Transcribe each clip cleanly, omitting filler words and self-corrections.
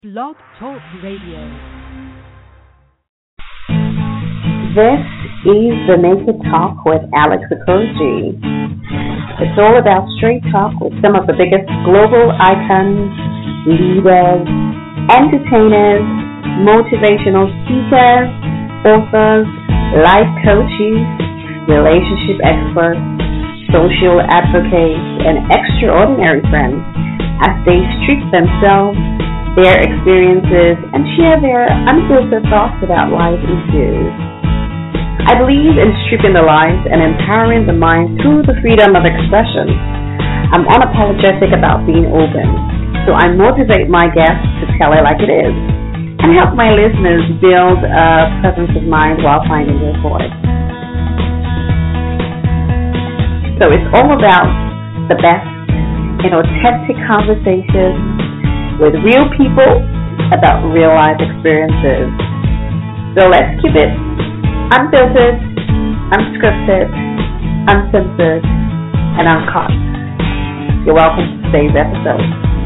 Blog Talk Radio. This is The Naked Talk with Alex Okoroji. It's all about straight talk with some of the biggest global icons, leaders, entertainers, motivational speakers, authors, life coaches, relationship experts, social advocates, and extraordinary friends as they strip themselves, their experiences, and share their unfiltered thoughts about life issues. I believe in stripping the lies and empowering the mind through the freedom of expression. I'm unapologetic about being open, so I motivate my guests to tell it like it is and help my listeners build a presence of mind while finding their voice. So it's all about the best in authentic conversations with real people about real life experiences. So let's keep it unfiltered, unscripted, uncensored, and uncut. You're welcome to today's episode.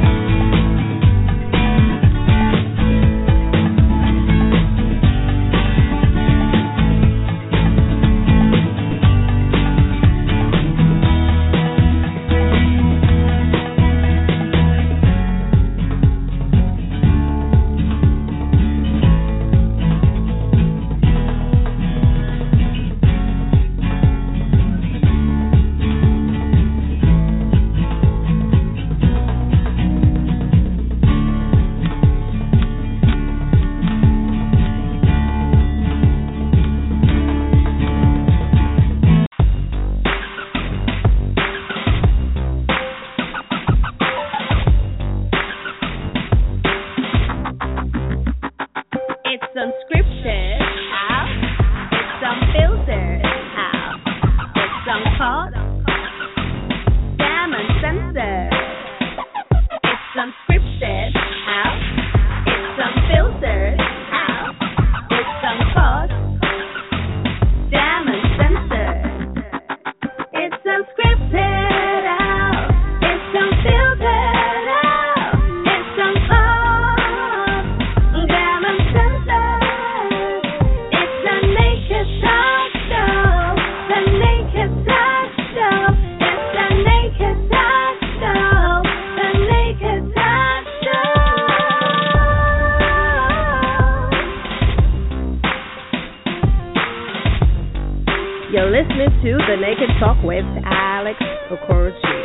You're listening to The Naked Talk with Alex Okoroji.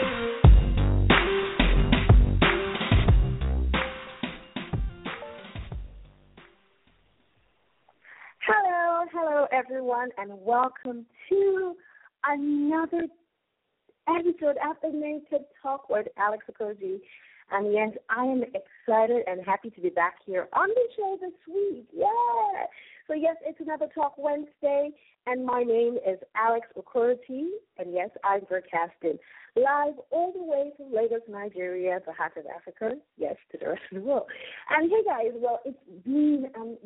Hello everyone, and welcome to another episode of The Naked Talk with Alex Okoroji. And yes, I am excited and happy to be back here on the show this week. Yeah. So yes, it's another Talk Wednesday, and my name is Alex Okoroji. And yes, I'm broadcasting live all the way from Lagos, Nigeria, the heart of Africa. Yes, to the rest of the world. And hey guys, well, it's been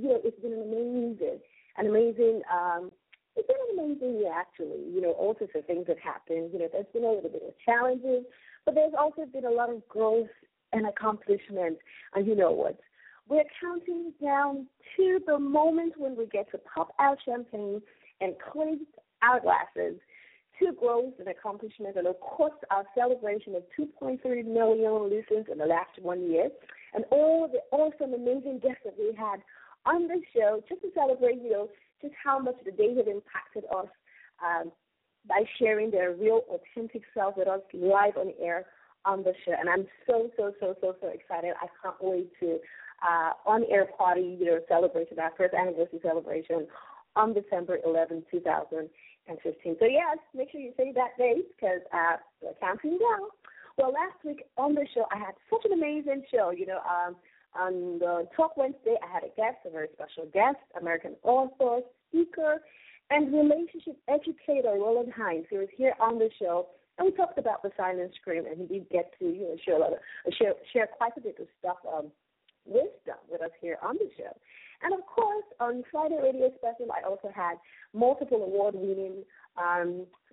an amazing year, actually. All sorts of things have happened. There's been a little bit of challenges, but there's also been a lot of growth and accomplishment. And you know what? We're counting down to the moment when we get to pop our champagne and clink our glasses to growth and accomplishment. And, of course, our celebration of 2.3 million listens in the last 1 year, and all the awesome, amazing guests that we had on the show just to celebrate, just how much the day had impacted us by sharing their real, authentic self with us live on air on the show. And I'm so excited. I can't wait to on-air party, celebration, our first anniversary celebration on December 11, 2015. So, yes, make sure you say that date because we're counting down. Well, last week on the show, I had such an amazing show. On the Talk Wednesday, I had a guest, a very special guest, American author, speaker, and relationship educator, Roland Hines. He was here on the show, and we talked about the silent scream, and he did get to share quite a bit of stuff, wisdom with us here on the show. And, of course, on Friday Radio Special, I also had multiple award-winning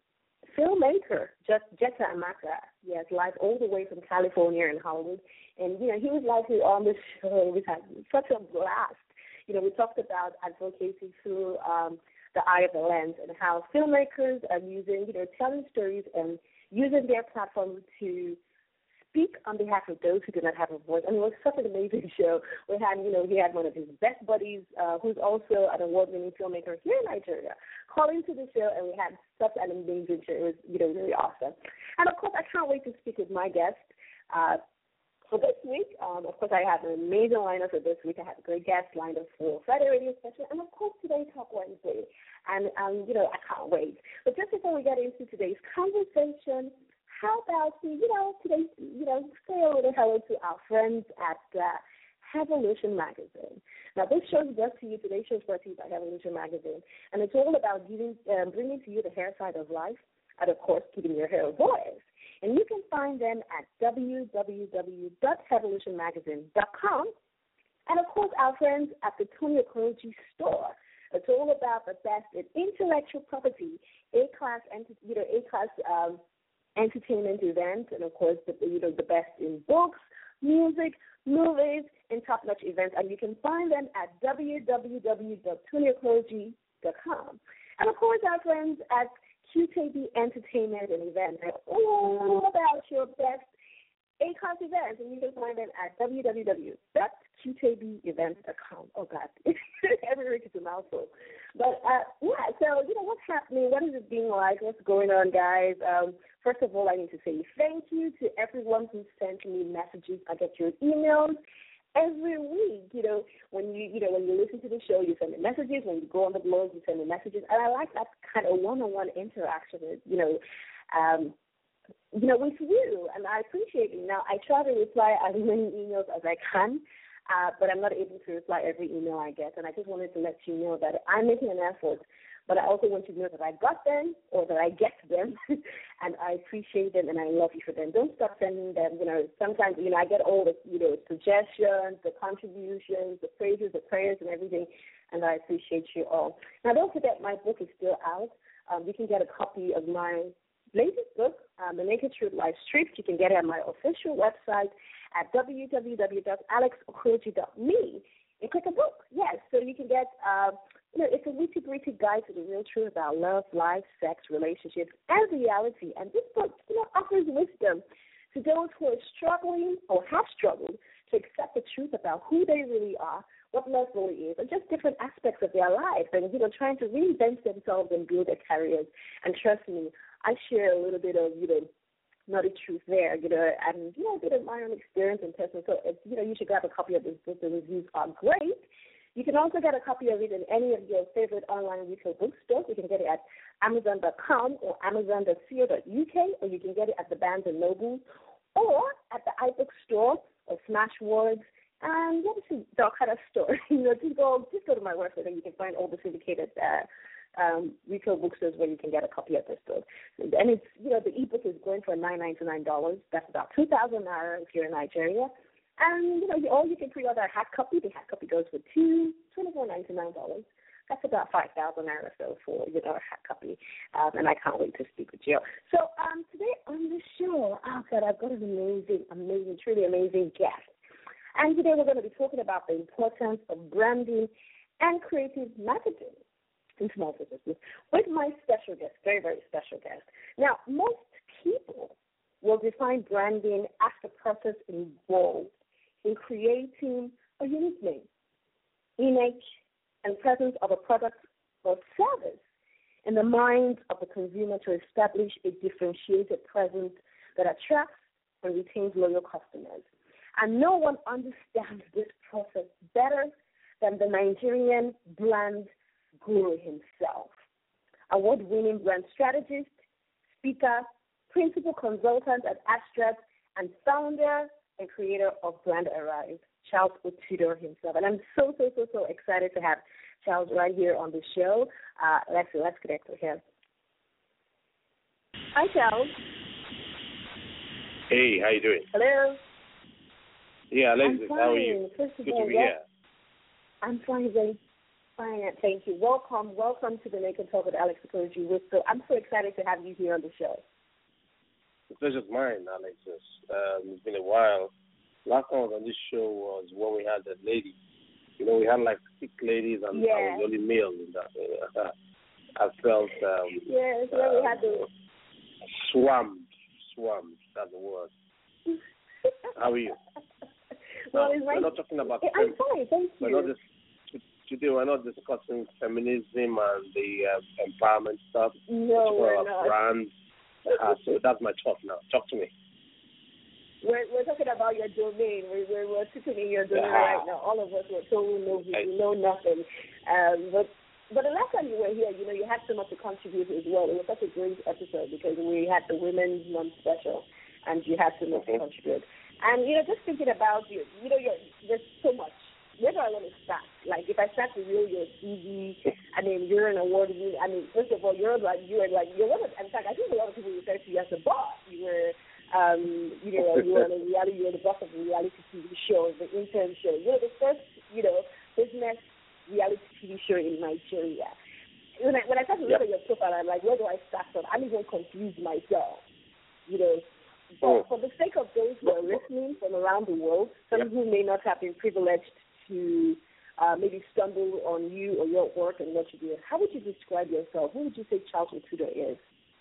filmmaker, Jetta Amaka. Yes, live all the way from California in Hollywood. And, he was likely on the show. We had such a blast. We talked about advocacy through the eye of the lens and how filmmakers are using, telling stories and using their platform to speak on behalf of those who do not have a voice. And it was such an amazing show. We had, he had one of his best buddies, who's also an award-winning filmmaker here in Nigeria, calling to the show, and we had such an amazing show. It was, really awesome. And, of course, I can't wait to speak with my guest. For this week, of course, I have an amazing lineup for this week. I have a great guest lined up for Friday Radio Special, and, of course, today, Talk Wednesday. And, I can't wait. But just before we get into today's conversation, how about today, say a little hello to our friends at Hevolution Magazine. Now, this show is brought to you, today's show is brought to you by Hevolution Magazine, and it's all about bringing to you the hair side of life and, of course, giving your hair a voice. And you can find them at www.hevolutionmagazine.com. And, of course, our friends at the Tony Okoroji store. It's all about the best in intellectual property, A-class entertainment events, and, of course, the best in books, music, movies, and top-notch events. And you can find them at www.tonyokoroji.com. And, of course, our friends at QKB Entertainment and Events are all about your best A-class events, and you can find them at www.qkbevents.com. Oh, God. Every week is a mouthful. But, so, what's happening? What is it being like? What's going on, guys? First of all, I need to say thank you to everyone who sent me messages. I get your emails every week. When you listen to the show, you send me messages. When you go on the blog, you send me messages. And I like that kind of one-on-one interaction with you, and I appreciate it. Now, I try to reply as many emails as I can, but I'm not able to reply every email I get, and I just wanted to let you know that I'm making an effort, but I also want you to know that I got them or that I get them, and I appreciate them and I love you for them. Don't stop sending them. Sometimes, I get all the, suggestions, the contributions, the praises, the prayers, and everything, and I appreciate you all. Now, don't forget my book is still out. You can get a copy of my latest book, The Naked Truth Life Stripped. You can get it on my official website at www.alexokoroji.me and click a book. Yes, so you can get, it's a nitty-gritty guide to the real truth about love, life, sex, relationships, and reality. And this book, offers wisdom to those who are struggling or have struggled to accept the truth about who they really are, what love really is, and just different aspects of their life, and, trying to reinvent themselves and build their careers. And trust me, I share a little bit of, nutty truth there, and, a bit of my own experience and testimony. So, you should grab a copy of this book. The reviews are great. You can also get a copy of it in any of your favorite online retail bookstores. You can get it at Amazon.com or Amazon.co.uk, or you can get it at the Barnes & Noble or at the iBook store or Smashwords. And what is the kind of store? Just go to my website and you can find all the syndicated retail bookstores where you can get a copy of this book. And it's, the ebook is going for $999. That's about 2,000 naira if you're in Nigeria. And, or you can pre-order a hard copy. The hard copy goes for $24.99. That's about 5,000 naira or so for, a hard copy. And I can't wait to speak with you. So today on the show, I've got an amazing, truly amazing guest. And today we're going to be talking about the importance of branding and creative marketing in small businesses with my special guest, very, very special guest. Now, most people will define branding as the process involved in creating a unique name, image, and presence of a product or service in the minds of the consumer to establish a differentiated presence that attracts and retains loyal customers. And no one understands this process better than the Nigerian brand guru himself. Award-winning brand strategist, speaker, principal consultant at Astrat, and founder and creator of Brand Arise, Charles Otudo himself. And I'm so excited to have Charles right here on the show. Let's connect with him. Hi, Charles. Hey, how you doing? Hello. Yeah, Alexis, how are you? First of Good all, to be here. I'm fine, Ray. fine, thank you. Welcome to the Naked Talk with Alex Okoroji. I'm so excited to have you here on the show. The pleasure's mine, Alexis. It's been a while. Last time I was on this show was when we had that lady. You know, we had like 6 ladies and I was the only male in that. I felt yes, when we had the swarmed. That's the word. How are you? Well, now, we're not talking about. I'm fine, thank you. Today we're not discussing feminism and the empowerment stuff. No, we're not. Brands. So that's my talk now. Talk to me. We're talking about your domain. We're sitting in your domain right now. All of us were told we know nothing. But the last time you were here, you know, you had so much to contribute as well. It was such a great episode because we had the Women's Month special, and you had so much to contribute. And, you know, just thinking about you, you know, there's so much. Where do I want to start? Like, if I start to reel your CV, I mean, you're an award winner. I mean, first of all, you're one of, in fact, I think a lot of people refer to you as a boss. You were, you were the boss of a reality TV show, the intern show. You know, the first, business reality TV show in Nigeria. When I start to look at your profile, I'm like, where do I start from? I'm even confused myself, you know. But for the sake of those who are listening from around the world, some who may not have been privileged to maybe stumble on you or your work and what you do, how would you describe yourself? Who would you say Charles Otudo is?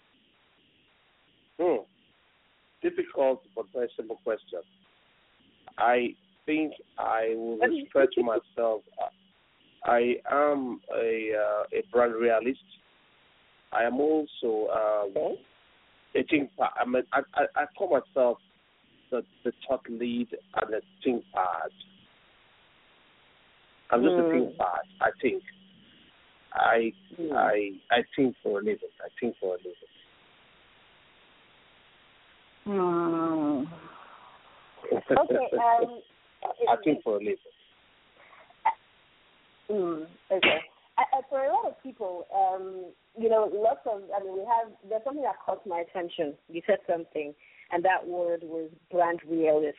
Difficult but very simple question. I think I will stretch myself. I am a brand realist. I am also a ThinkPad. I call myself the thought lead and the ThinkPad. I'm just a ThinkPad. I think. I think for a living. Okay. I think for a living. Okay. For a lot of people, there's something that caught my attention. You said something, and that word was brand realist.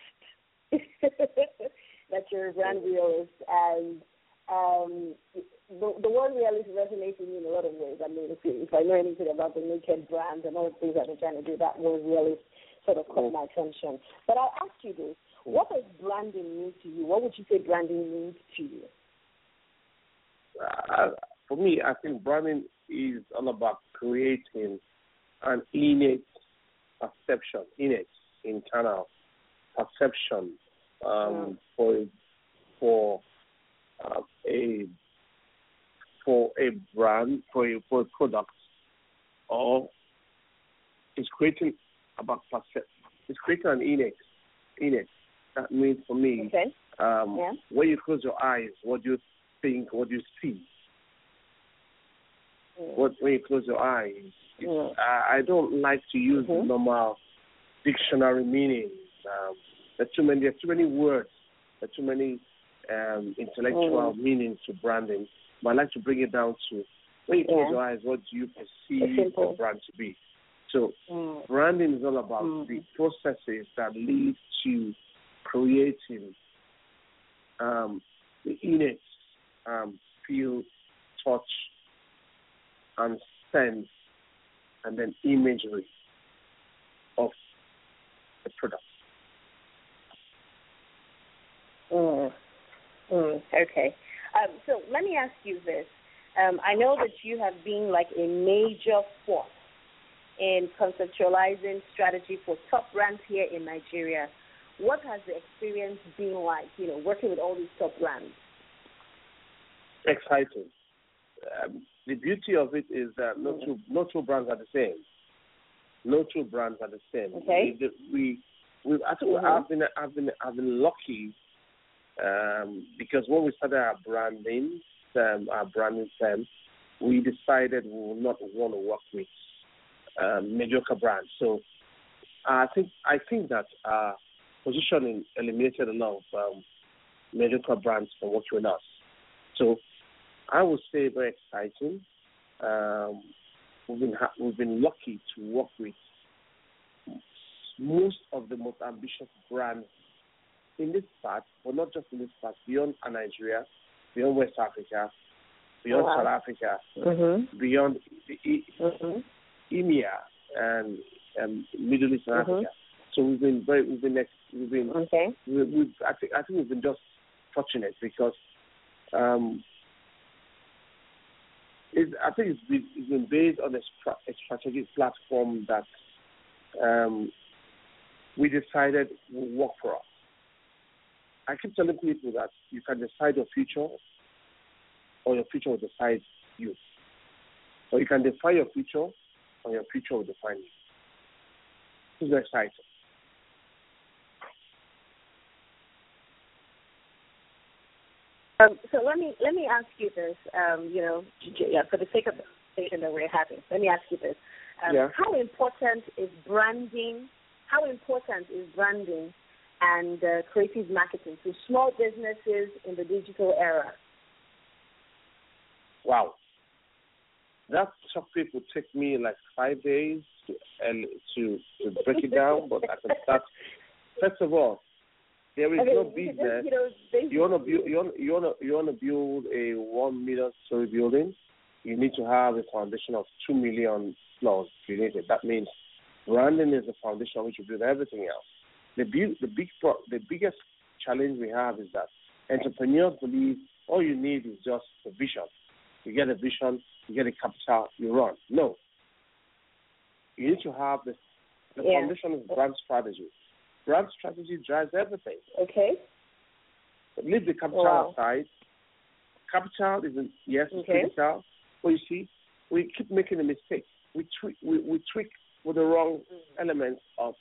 That you're a brand realist, and the word realist resonates with me in a lot of ways. I mean, if I know anything about the naked brand and all the things that they're trying to do, that word realist sort of caught my attention. But I'll ask you this. What does branding mean to you? What would you say branding means to you? For me, I think branding is all about creating an innate perception, internal perception for a brand, for a product, or it's creating it's creating an innate. That means for me, when you close your eyes, what do you think? What do you see? When you close your eyes, I don't like to use the normal dictionary meanings. There's too many words. There's too many intellectual meanings to branding. But I like to bring it down to when you close your eyes, what do you perceive the brand to be? So branding is all about the processes that lead to creating the innate feel, touch, and sense, and then imagery of the product. Okay. So let me ask you this. I know that you have been like a major force in conceptualizing strategy for top brands here in Nigeria. What has the experience been like, working with all these top brands? Exciting. The beauty of it is that no two brands are the same. No two brands are the same. Okay. I think I've been lucky because when we started our branding term, we decided we would not want to work with mediocre brands. So I think that our positioning eliminated a lot of mediocre brands from working with us. So I would say very exciting. We've been lucky to work with most of the most ambitious brands in this part, but not just in this part, beyond Nigeria, beyond West Africa, beyond South Africa, beyond EMEA and Middle East and Africa. So we've been I think we've been just fortunate because I think it's been based on a strategic platform that we decided will work for us. I keep telling people that you can decide your future, or your future will decide you. Or you can define your future, or your future will define you. It's exciting. So let me ask you this. For the sake of the conversation that we're having, let me ask you this: How important is branding? How important is branding and creative marketing to small businesses in the digital era? Wow, that topic would take me like 5 days to break it down, but I can start. First of all, there is no business. You want to build a 1 million story building. You need to have a foundation of 2 million floors created. That means branding is the foundation on which you build everything else. The biggest challenge we have is that entrepreneurs believe all you need is just a vision. You get a vision, you get a capital, you run. No. You need to have the foundation of brand strategy. Brand strategy drives everything. Okay. But leave the capital aside. Capital is critical. But you see, we keep making a mistake. We tweak with the wrong elements of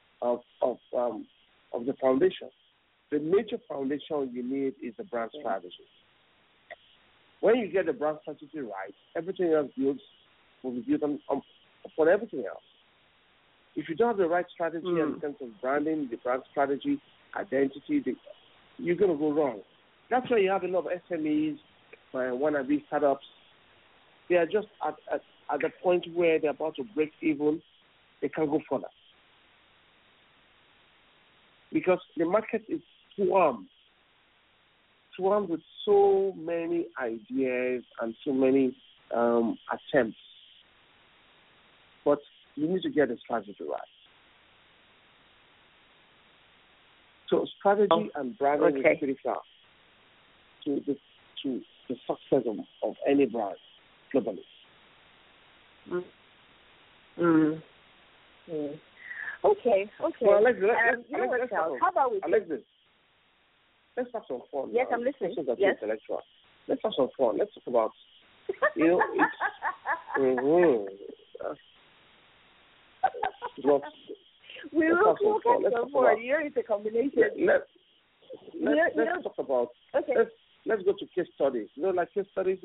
the foundation. The major foundation you need is the brand strategy. When you get the brand strategy right, everything else will be built upon everything else. If you don't have the right strategy in terms of branding, the brand strategy, identity, you're going to go wrong. That's why you have a lot of SMEs, wannabe startups. They are just at the point where they're about to break even. They can't go further. Because the market is swarmed with so many ideas and so many attempts. But you need to get the strategy right. So strategy and branding is critical to the success of any brand globally. Okay. Well, let's how about we let's have some fun. Yes, I'm listening. Yes. Let's have some fun. Let's talk about, it's, we'll get some fun. It's a combination. Let's talk about, let's go to case studies. Like case studies,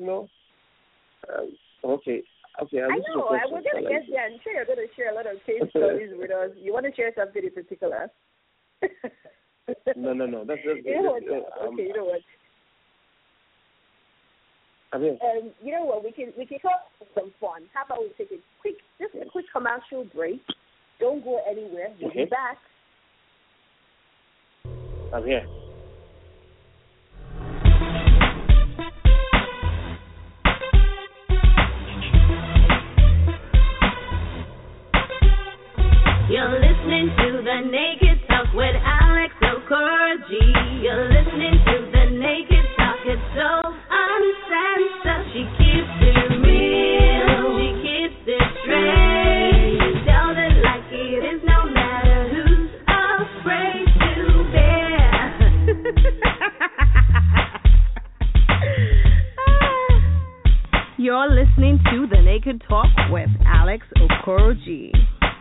Okay. I know. We're going to get there. I'm sure you're going to share a lot of case studies with us. You want to share something in particular? No. That's you know what? You know what? You know what? We can have some fun. How about we take a quick commercial break? Don't go anywhere. We'll be back. I'm here. You're listening to The Naked Talk with Alex Okoroji. You're listening to The Naked Talk. It's so uncensored. She keeps it real. She keeps it straight. She tells it like it is, no matter who's afraid to bear. You're listening to The Naked Talk with Alex Okoroji.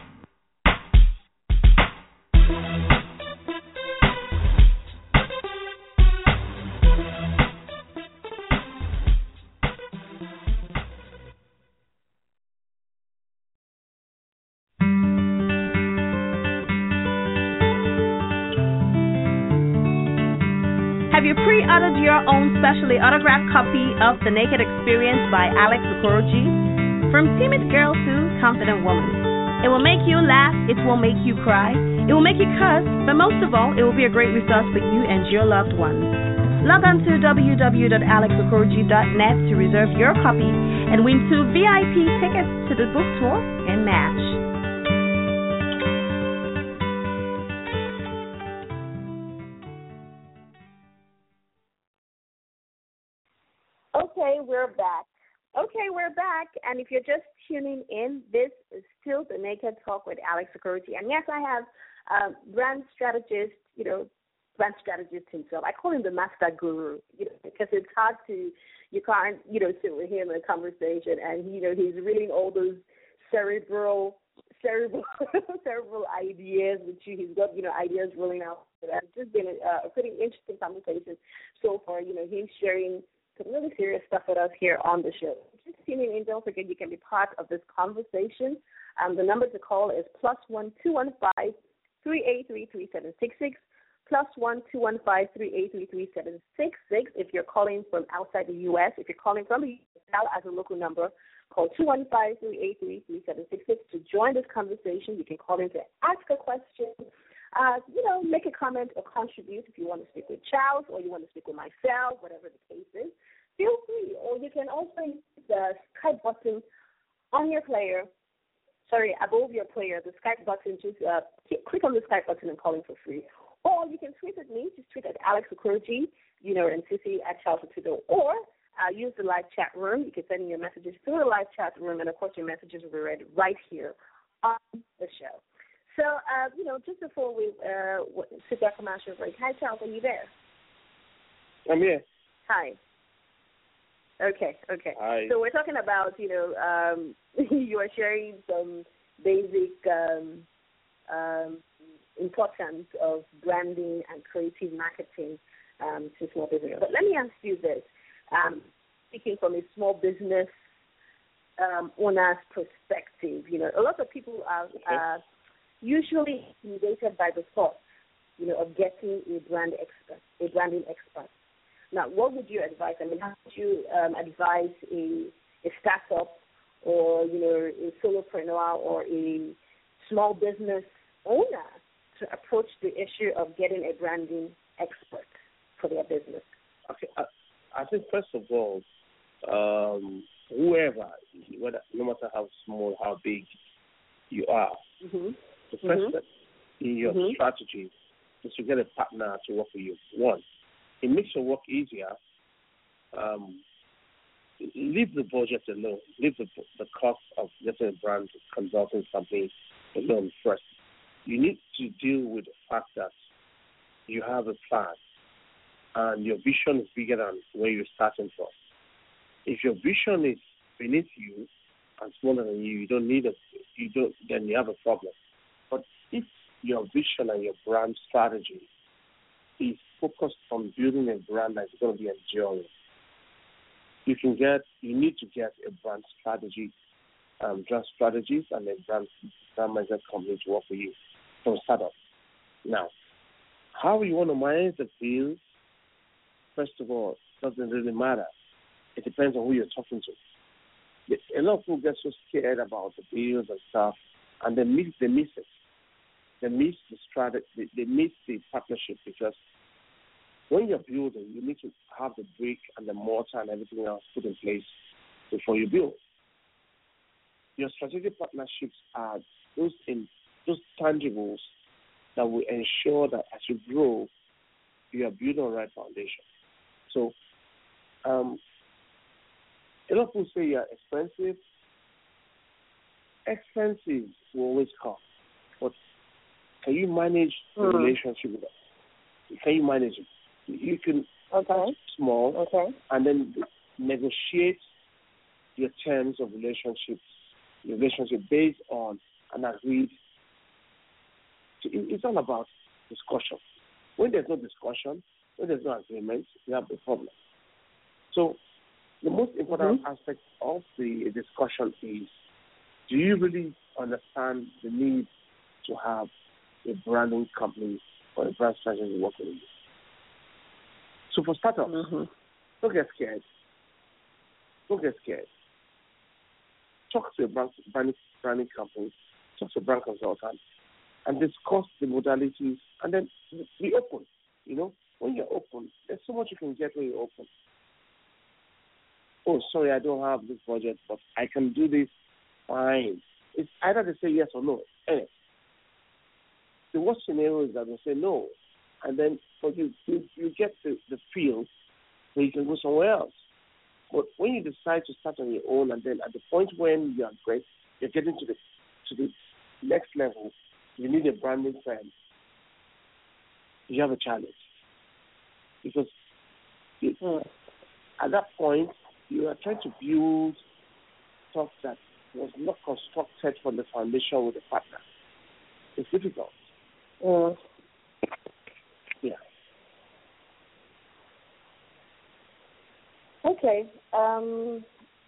Have you pre-ordered your own specially autographed copy of The Naked Experience by Alex Okoroji? From timid girl to confident woman. It will make you laugh, it will make you cry, it will make you cuss, but most of all, it will be a great resource for you and your loved ones. Log on to www.alexokoroji.net to reserve your copy and win 2 VIP tickets to the book tour and match. Okay, we're back. And if you're just tuning in, this is still the Naked Talk with Alex Okoroji. And yes, I have brand strategist himself. I call him the master guru, because it's hard to, you can't, sit with him in a conversation and, he's reading all those cerebral ideas with you. He's got, ideas rolling out. It's just been a pretty interesting conversation so far. He's sharing some really serious stuff with us here on the show. Just tuning in, don't forget you can be part of this conversation. The number to call is +1 215 383 3766. +1 215 383 3766. If you're calling from outside the U.S., if you're calling from the U.S. as a local number, call 215 383 3766 to join this conversation. You can call in to ask a question. Make a comment or contribute if you want to speak with Charles or you want to speak with myself, whatever the case is. Feel free. Or you can also use the Skype button on your player. Above your player, the Skype button. Just click on the Skype button and call in for free. Or you can tweet at me. Just tweet at Alex Okoroji, and Sissy at Charles Otudo. Or use the live chat room. You can send in your messages through the live chat room, and of course your messages will be read right here on the show. So, just before we sit down for commercial break, hi, Charles, are you there? I'm here. Hi. Okay. Hi. So we're talking about, you are sharing some basic importance of branding and creative marketing to small business. But let me ask you this, speaking from a small business owner's perspective, a lot of people are usually intimidated by the thought, of getting a branding expert. Now, what would you advise? How would you advise a startup or, a solopreneur or a small business owner to approach the issue of getting a branding expert for their business? Okay, I think first of all, whoever, no matter how small, how big you are, the first step in your strategy is to get a partner to work with you. One, it makes your work easier. Leave the budget alone. Leave the cost of getting a brand consulting company alone first. You need to deal with the fact that you have a plan and your vision is bigger than where you're starting from. If your vision is beneath you and smaller than you, then you have a problem. But if your vision and your brand strategy is focused on building a brand that's going to be enduring, you need to get a brand strategy, brand strategies, and a brand management company to work with you from startup. Now, how you want to manage the field, first of all, doesn't really matter. It depends on who you're talking to. A lot of people get so scared about the deals and stuff, and they miss it. They miss the strategy. They miss the partnership, because when you're building, you need to have the brick and the mortar and everything else put in place before you build. Your strategic partnerships are those tangibles that will ensure that as you grow, you are building on the right foundation. So, a lot of people say you're expensive. Expensive will always come. But can you manage the relationship with them? Can you manage it? You can start small and then negotiate your terms of relationship based on an agreed. It's all about discussion. When there's no discussion, when there's no agreement, you have a problem. So the most important aspect of the discussion is, do you really understand the need to have a branding company or a brand strategy working with you? So for startups, don't get scared. Talk to a branding company, talk to a brand consultant, and discuss the modalities, and then be open. when you're open, there's so much you can get when you're open. Oh, sorry, I don't have this budget, but I can do this fine. It's either they say yes or no. Anyway, the worst scenario is that they say no, and then but you get the feel that you can go somewhere else. But when you decide to start on your own, and then at the point when you are great, you're getting to the next level, you need a branding firm. You have a challenge because at that point you are trying to build stuff that was not constructed from the foundation with a partner. It's difficult. Yeah. Okay. Hello?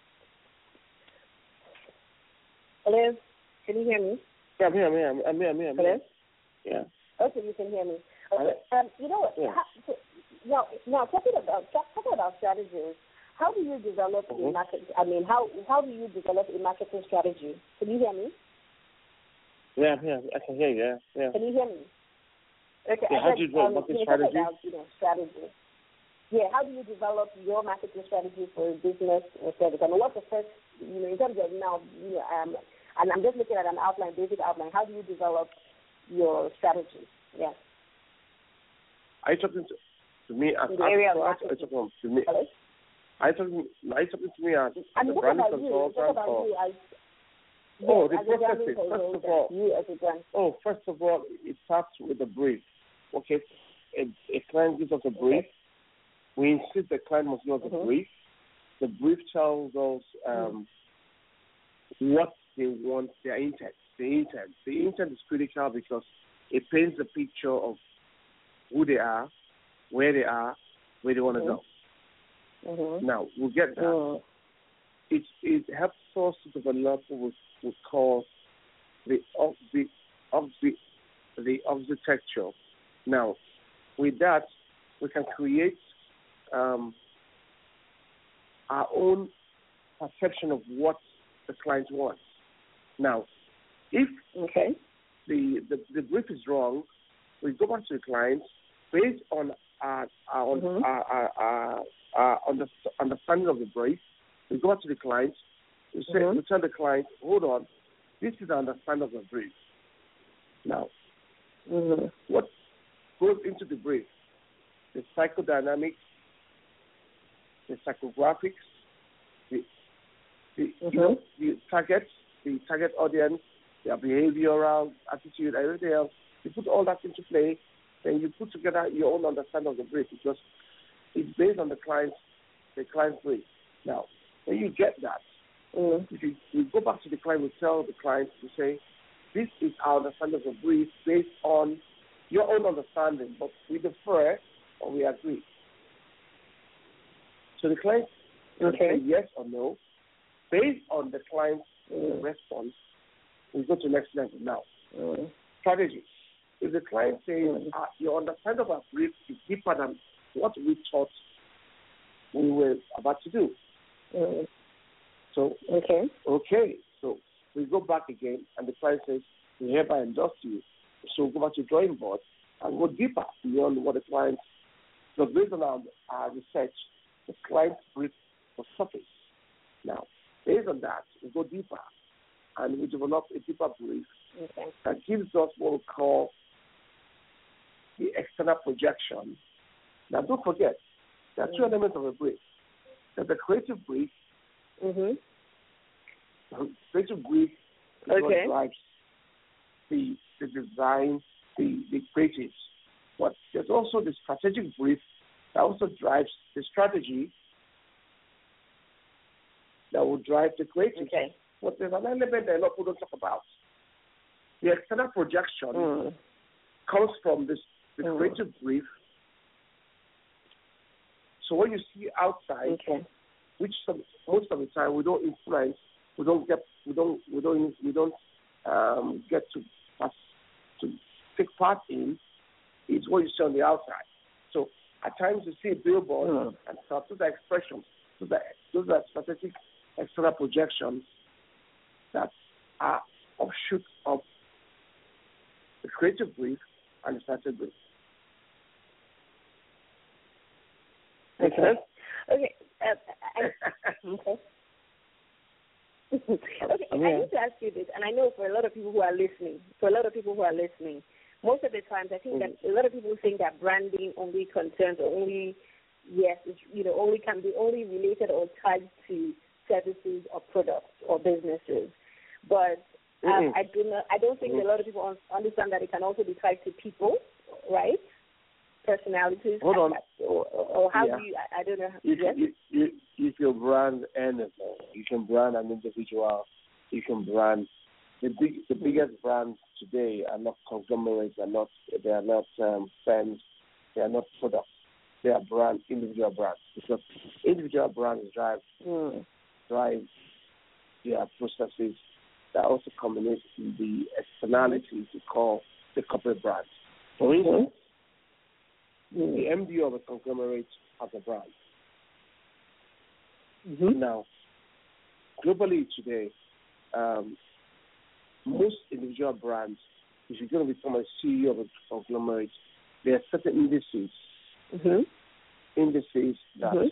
Can you hear me? Yeah, I'm here. Hello? Yeah. Okay, you can hear me. Okay. You know what? Yeah. Now talking about strategies, how do you develop a market? I mean, how do you develop a marketing strategy? Can you hear me? Yeah, I can hear you. Yeah. Can you hear me? Okay. Yeah, how do you develop marketing strategy? Strategy. Yeah, how do you develop your marketing strategy for a business or service? I mean, what's the first, in terms of now, and I'm just looking at an outline, basic outline. How do you develop your strategy? Yeah. Are you talking to me as in the area of marketing? Are you talking to me? Hello? Are you talking to me as a branding consultant? The processes. First of all, it starts with a brief. Okay, a client gives us a brief. We insist the client must give us a brief. The brief tells us what they want, their intent. The intent is critical because it paints a picture of who they are, where they want to go. Now, we'll get that. It helps us to develop what we call the architecture. Now, with that, we can create our own perception of what the client wants. Now, if the brief is wrong, we go back to the client based on our understanding of the brief. We go back to the client. We tell the client, hold on, this is the understanding of the brief. Now, what goes into the brief? The psychodynamics, the psychographics, the target audience, their behavioral attitude, everything else. You put all that into play, then you put together your own understanding of the brief because it's based on the client's brief. Now, when you get that, if you go back to the client, we tell the client to say, this is our understanding of the brief based on your own understanding, but we defer or we agree. So the client can say yes or no. Based on the client's response, we go to the next level now. Strategy. If the client says, your understanding of our brief is deeper than what we thought we were about to do. So we go back again, and the client says, we hereby endorse you. So we go back to the drawing board and go deeper beyond what the client. So based on our research, the client's brief was surface. Now, based on that, we go deeper, and we develop a deeper brief that gives us what we call the external projection. Now, don't forget, there are two elements of a brief. There's the creative brief. The creative brief is what drives the design, the creatives. But there's also the strategic brief that also drives the strategy that will drive the creative. But there's an element that a lot of people don't talk about. The external projection comes from the creative brief. So what you see outside, which most of the time we don't influence, we don't get to take part in, is what you see on the outside. So at times you see a billboard and start to the expressions. Those are strategic external projections that are offshoots of the creative brief and the strategic brief. Make sense? Okay. Okay. Okay. I need to ask you this, and I know for a lot of people who are listening, most of the times I think that a lot of people think that branding only concerns or only only can be only related or tied to services or products or businesses. But I don't think a lot of people understand that it can also be tied to people, right? Personalities. Hold on. Or how do you? I don't know. You can brand anything. You can brand an individual. You can brand the biggest brands today are not conglomerates. They are not firms. They are not products. They are individual brands, because individual brands drive their processes that also culminate in the externalities we call the corporate brand. For instance, the MD of a conglomerate has a brand. Now, globally today, most individual brands, if you're going to become a CEO of a conglomerate, there are certain indices that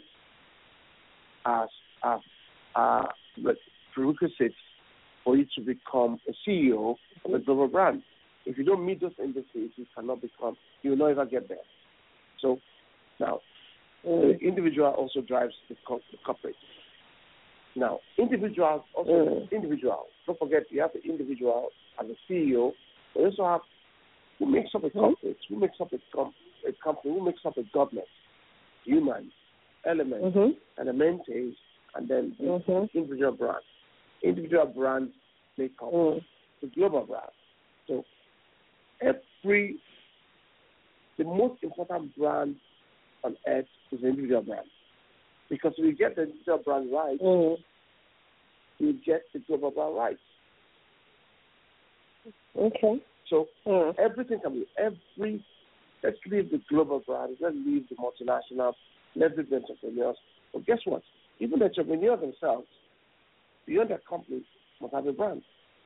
are prerequisites for you to become a CEO of a global brand. If you don't meet those indices, you will not ever get there. So now, the individual also drives the corporate. Now, individuals. Don't forget, you have the individual as a CEO. But you also have who makes up a corporate, who makes up a company, who makes up a government, human elements, and the mentees, and then the individual brands. Individual brands make up the global brand. So the most important brand on earth is the individual brand. Because if you get the individual brand right, you get the global brand right. Okay. So everything can be let's leave the global brand, let's leave the multinationals, let's leave the entrepreneurs. But guess what? Even the entrepreneurs themselves, beyond their companies, must have a brand.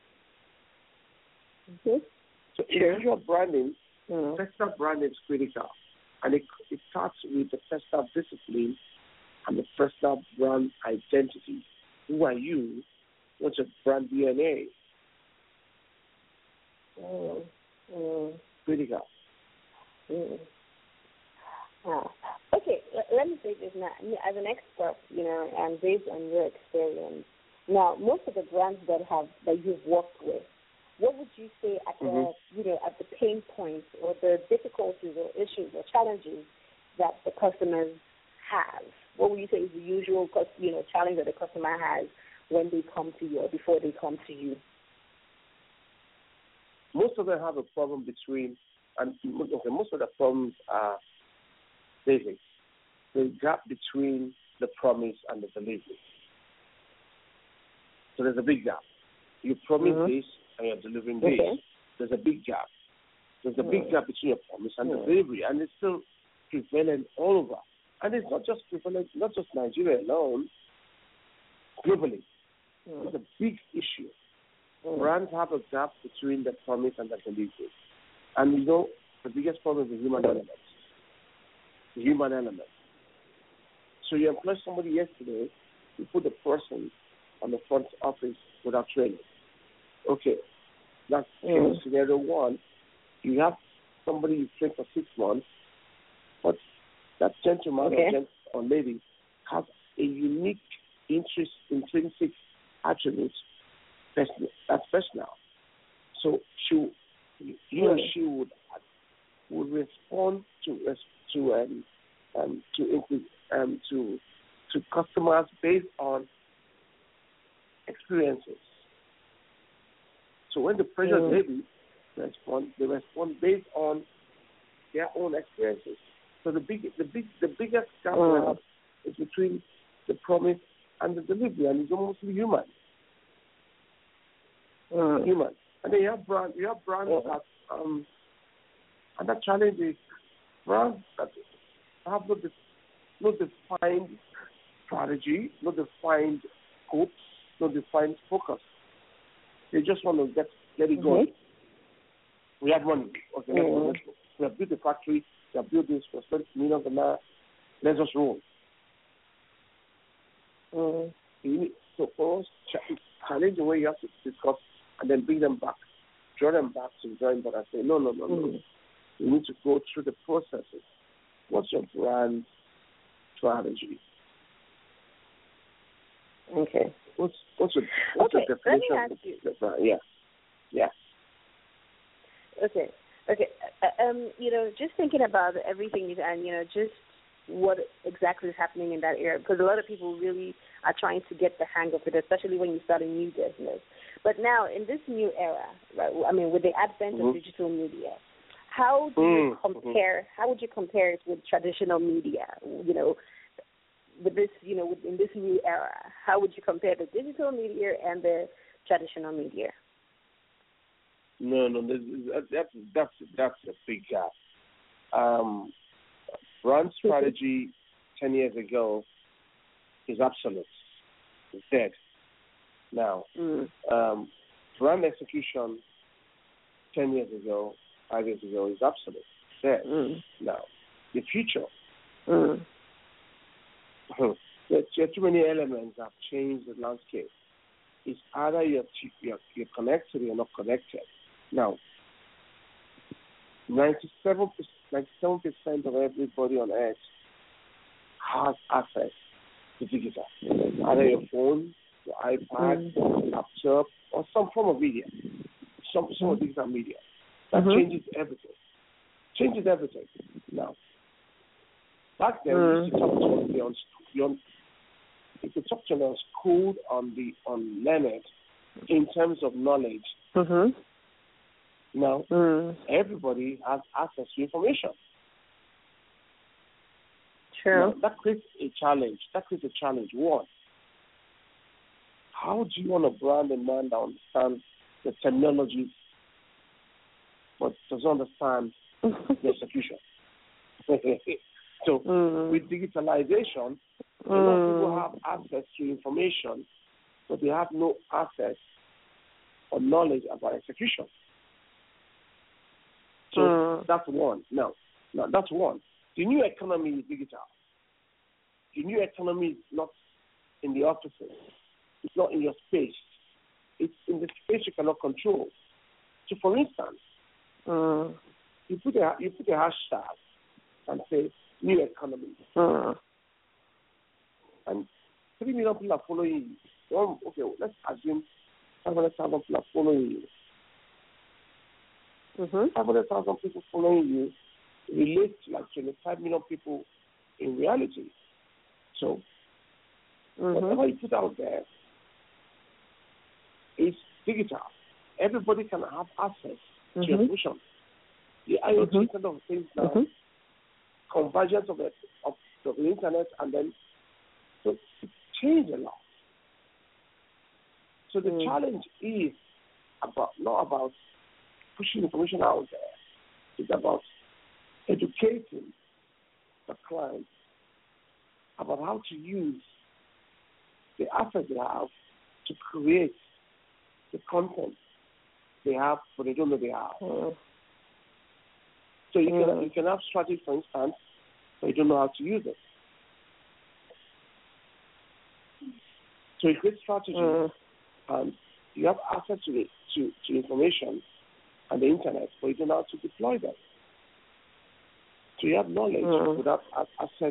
So individual branding, personal branding is critical. And it starts with the personal discipline and the personal brand identity. Who are you? What's your brand DNA? Critical. Okay, let me say this now. As an expert, and based on your experience, now most of the brands that you've worked with, what would you say at the pain points or the difficulties or issues or challenges that the customers have? What would you say is the usual challenge that the customer has when they come to you or before they come to you? Most of them have a problem most of the problems are basic. The gap between the promise and the delivery. So there's a big gap. You promise this and you're delivering this. There's a big gap. There's a big gap between your promise and the delivery, and it's still prevalent all over. And it's not just prevalent, not just Nigeria alone, globally. It's a big issue. Brands have a gap between the promise and the delivery. And the biggest problem is the human element. The human element. So you employ somebody yesterday, you put the person on the front office without training. Okay, that's scenario one. You have somebody you train for 6 months, but that gentleman or lady has a unique intrinsic attribute that's personal. So he or she would respond to customers based on experiences. So when the pressure is heavy, they respond based on their own experiences. So the biggest gap we have is between the promise and the delivery, and it's almost human. Human. And then you have brands that and that challenge is brands that have no defined strategy, no defined scope, no defined focus. They just want to get it going. We have money. Okay, let's go. We have built a factory. We have built this for millions of dollars. Let's just roll. So for us, challenge the way you have to discuss and then bring them back, draw them back to the drawing board and say, no. You need to go through the processes. What's your brand strategy? Okay. What's your definition? Let me ask you. Yeah. Okay. Just thinking about everything and just what exactly is happening in that area, because a lot of people really are trying to get the hang of it, especially when you start a new business. But now in this new era, right? I mean, with the advent of digital media, how do you compare? How would you compare it with traditional media? With this, in this new era, how would you compare the digital media and the traditional media? No, that's a big gap. Brand strategy 10 years ago is absolute. It's dead. Now, brand execution 10 years ago, 5 years ago is absolute. It's dead. Now, the future. There are too many elements that have changed the landscape. It's either you're connected or you're not connected. Now, 97% of everybody on earth has access to digital. Either your phone, your iPad, laptop, or some form of media. Some of digital media. That changes everything. Now, back then, you talk to the unschooled, unlearned in terms of knowledge. Now, everybody has access to information. True. Now, that creates a challenge. One, how do you want to brand a man that understands the terminology but doesn't understand the execution? So, with digitalization, a lot of people have access to information, but they have no access or knowledge about execution. So that's one. Now, that's one. The new economy is digital. The new economy is not in the offices. It's not in your space. It's in the space you cannot control. So, for instance, you put a hashtag and say new economy, and 3 million people are following you. Okay, let's assume 500,000 people are following you. 500,000 people following you relates to like 25 million people in reality. So, whatever you put out there is digital. Everybody can have access to information. The IoT Internet of Things now, convergence of the internet, and then so it changed a lot. So the challenge is not about pushing information out there. It's about educating the client about how to use the assets they have to create the content they have, but they don't know they have. So you can have strategy, for instance, but you don't know how to use it. So you create strategy, and you have access to information and the internet, but you don't know how to deploy them. So you have knowledge without access,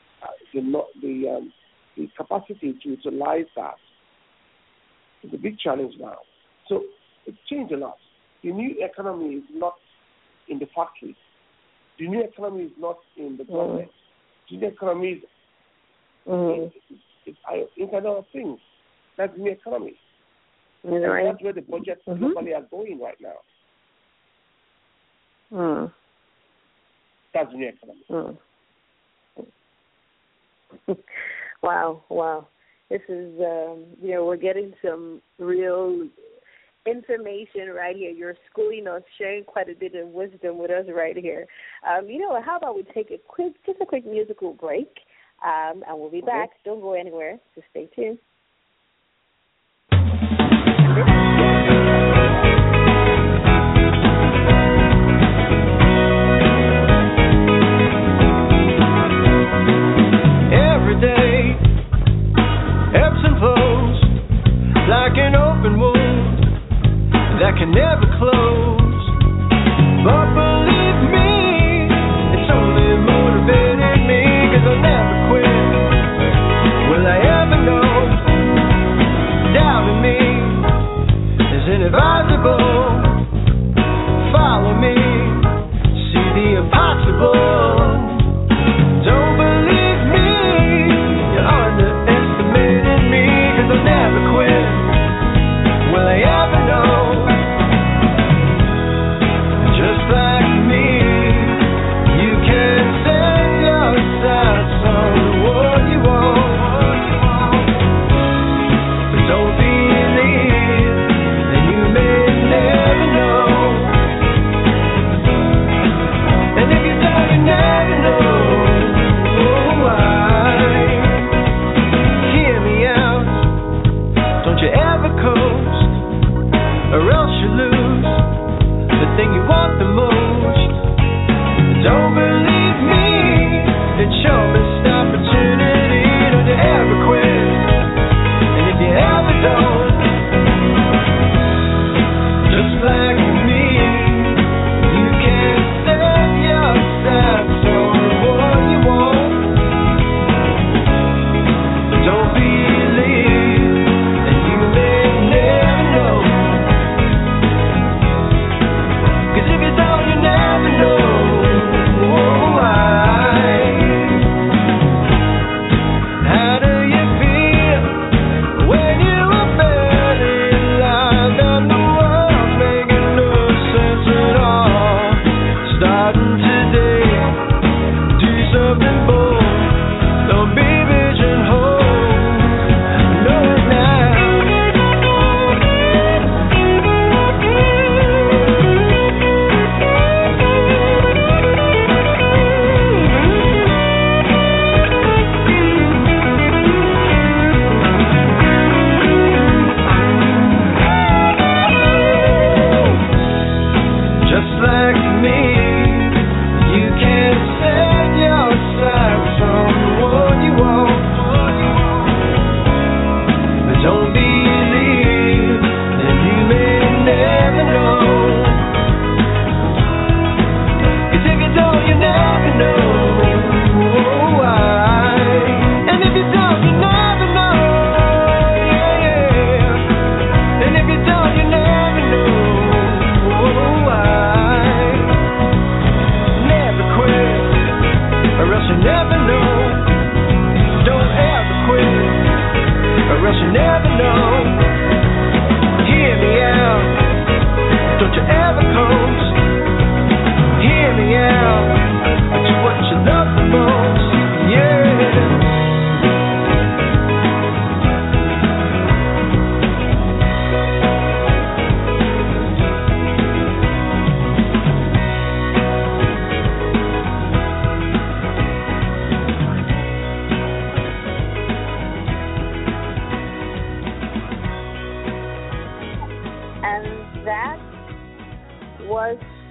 the capacity to utilize that. It's a big challenge now. So it's changed a lot. The new economy is not in the factory. The new economy is not in the government. The new economy is Internet of Things. That's the new economy. That's where the budgets globally are going right now. That's the new economy. Wow. This is, we're getting some real information right here. You're schooling us, sharing quite a bit of wisdom with us right here. How about we take a quick musical break, and we'll be back. Don't go anywhere. Just stay tuned.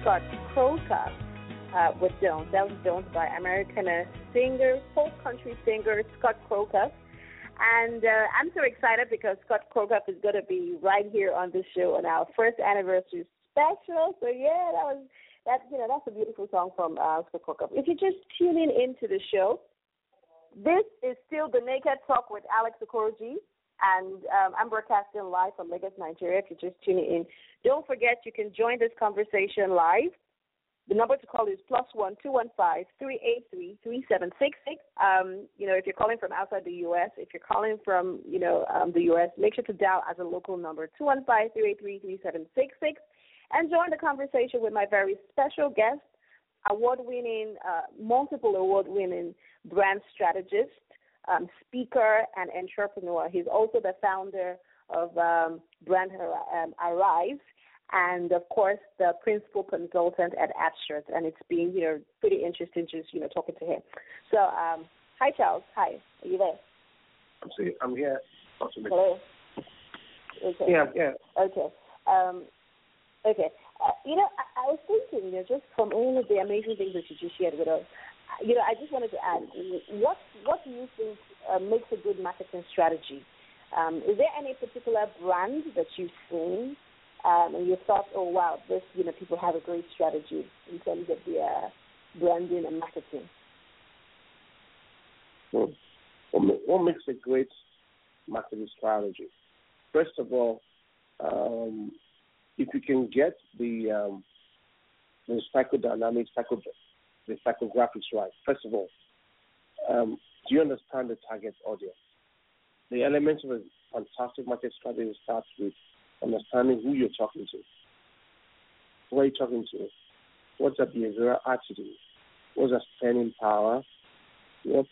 Scott Croker with Don't. That was Don't by American singer, folk country singer Scott Croker. And I'm so excited because Scott Croker is going to be right here on this show on our first anniversary special. So yeah, that's a beautiful song from Scott Croker. If you're just tuning into the show, this is still the Naked Talk with Alex Okoroji, and I'm broadcasting live from Lagos, Nigeria. If you're just tuning in, don't forget you can join this conversation live. The number to call is +1 215 383 3766. If you're calling from outside the U.S., if you're calling from the U.S., make sure to dial as a local number 215 383 3766 and join the conversation with my very special guest, multiple award-winning brand strategist, speaker, and entrepreneur. He's also the founder of Brand Arise, and of course the principal consultant at Abstract. And it's been pretty interesting just talking to him. So hi Charles, hi, are you there? I'm here. Hello. Okay. Yeah. Okay. Okay. I was thinking, just from all of the amazing things that you just shared with us, I just wanted to ask, what do you think makes a good marketing strategy? Is there any particular brand that you've seen and you thought, oh wow, this people have a great strategy in terms of their branding and marketing? Well, what makes a great marketing strategy? First of all, if you can get the psychodynamics, the psychographics right. First of all, do you understand the target audience? The elements of a fantastic market strategy starts with understanding who you're talking to. Who are you talking to? What's their behavioral attitude? What's their spending power? What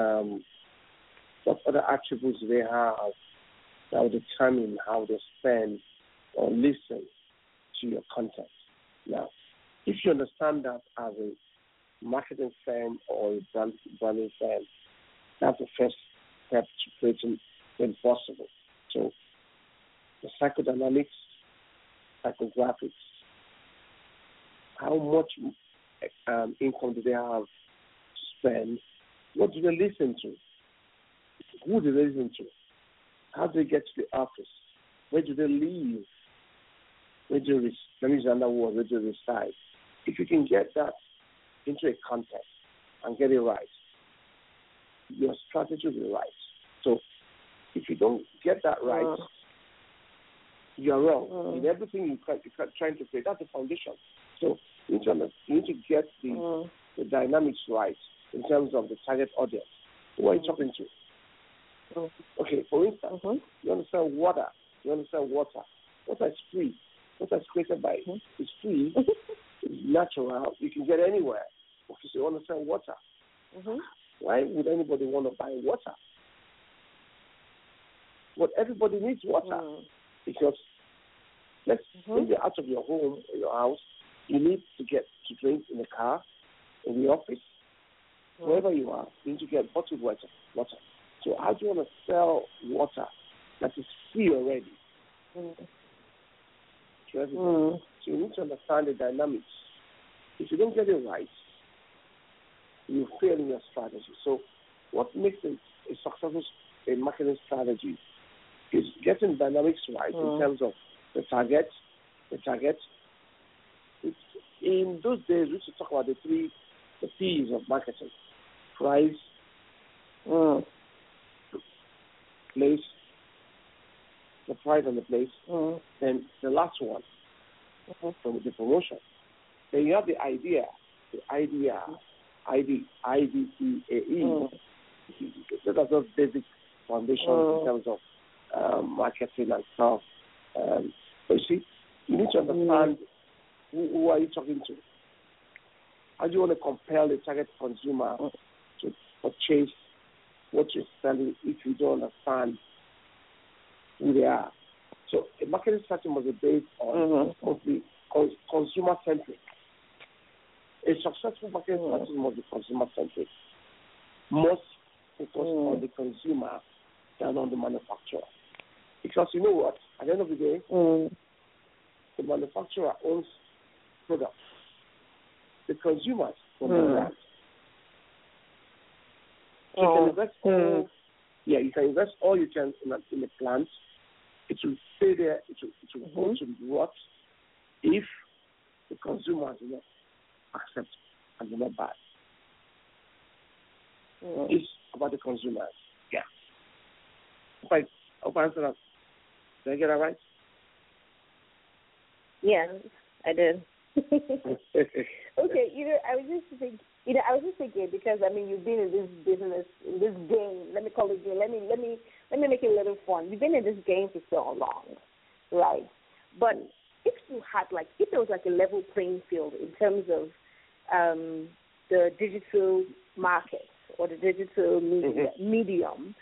other attributes do they have that will determine how they spend or listen to your content? Now, if you understand that as a marketing firm or a branding firm, that's the first step to creating when possible. So the psychodynamics, psychographics, how much income do they have to spend? What do they listen to? Who do they listen to? How do they get to the office? Where do they live? Where do they reside? If you can get that into a context and get it right, your strategy will be right. So if you don't get that right, you're wrong. In everything you're trying to create, that's the foundation. So you need to get the dynamics right in terms of the target audience. Who are you talking to? Okay, for instance, you understand water. Water is free. Water is created by it's free. It's natural. You can get anywhere. Okay, so you understand water. Why would anybody want to buy water? But everybody needs water because when you're out of your home or your house, you need to get to drink in the car, in the office, wherever you are. You need to get bottled water. So how do you want to sell water that is free already to everybody? So you need to understand the dynamics. If you don't get it right, you fail in your strategy. So what makes a successful marketing strategy is getting dynamics right in terms of the target. In those days, we used to talk about the P's of marketing: price, place, the price and the place. Then the last one, from the promotion. Then you have the idea, IDEAE. Those are those basic foundations in terms of marketing and stuff. But you see, you need to understand who are you talking to. How do you want to compel the target consumer to purchase what you're selling if you don't understand who they are? So a marketing strategy must be based on mostly consumer-centric. A successful marketing strategy must be consumer-centric. Most focus on the consumer than on the manufacturer. Because you know what? At the end of the day, the manufacturer owns products the consumers from the brand. So you can invest you can invest all you can in the plant. It will stay there. It will go to rot if the consumers do not accept and do not buy. It's about the consumers. Yeah. Hope I answered that. Did I get that right? Yeah, I did. Okay, I was just thinking because you've been in this business, in this game. Let me call it game. Let me make it a little fun. You've been in this game for so long, right? But if there was a level playing field in terms of the digital market or the digital medium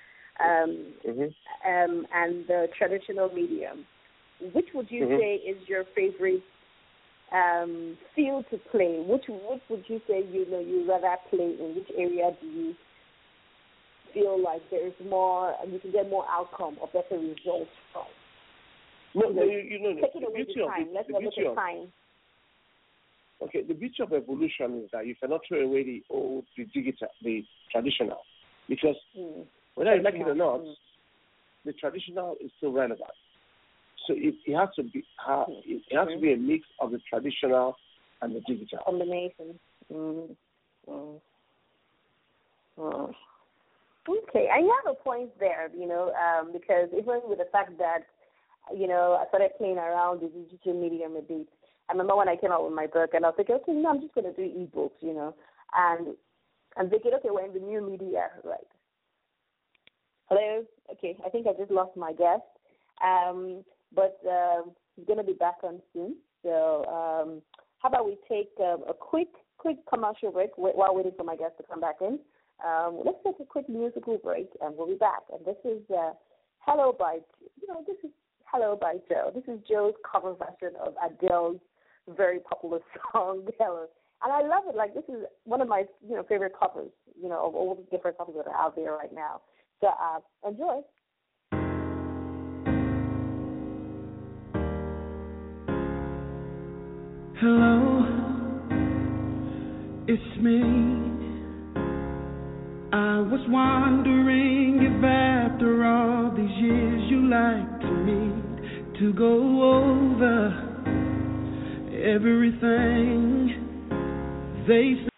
and the traditional medium, which would you say is your favorite field to play? Which would you say you rather play in? Which area do you feel like there is more and you can get more outcome or better results from? Taking away the time. Let's not look at time. Okay, the beauty of evolution is that you cannot throw away the digital, the traditional, because whether you like it or not, the traditional is still relevant. So it has to be a mix of the traditional and the digital combination. Okay, I have a point there, because even with the fact that I started playing around the digital medium a bit. I remember when I came out with my book, and I was thinking, okay, I'm just going to do ebooks, and thinking, okay, we're in the new media, right? Hello? Okay, I think I just lost my guest. But he's going to be back on soon. So how about we take a quick commercial break while waiting for my guest to come back in. Let's take a quick musical break, and we'll be back. And this is Hello by, this is Hello by Joe. This is Joe's cover version of Adele's very popular song, Hello. And I love it. Like, this is one of my, favorite covers, of all the different covers that are out there right now. So enjoy. Hello, it's me. I was wondering if after all these years you like to meet to go over everything they say.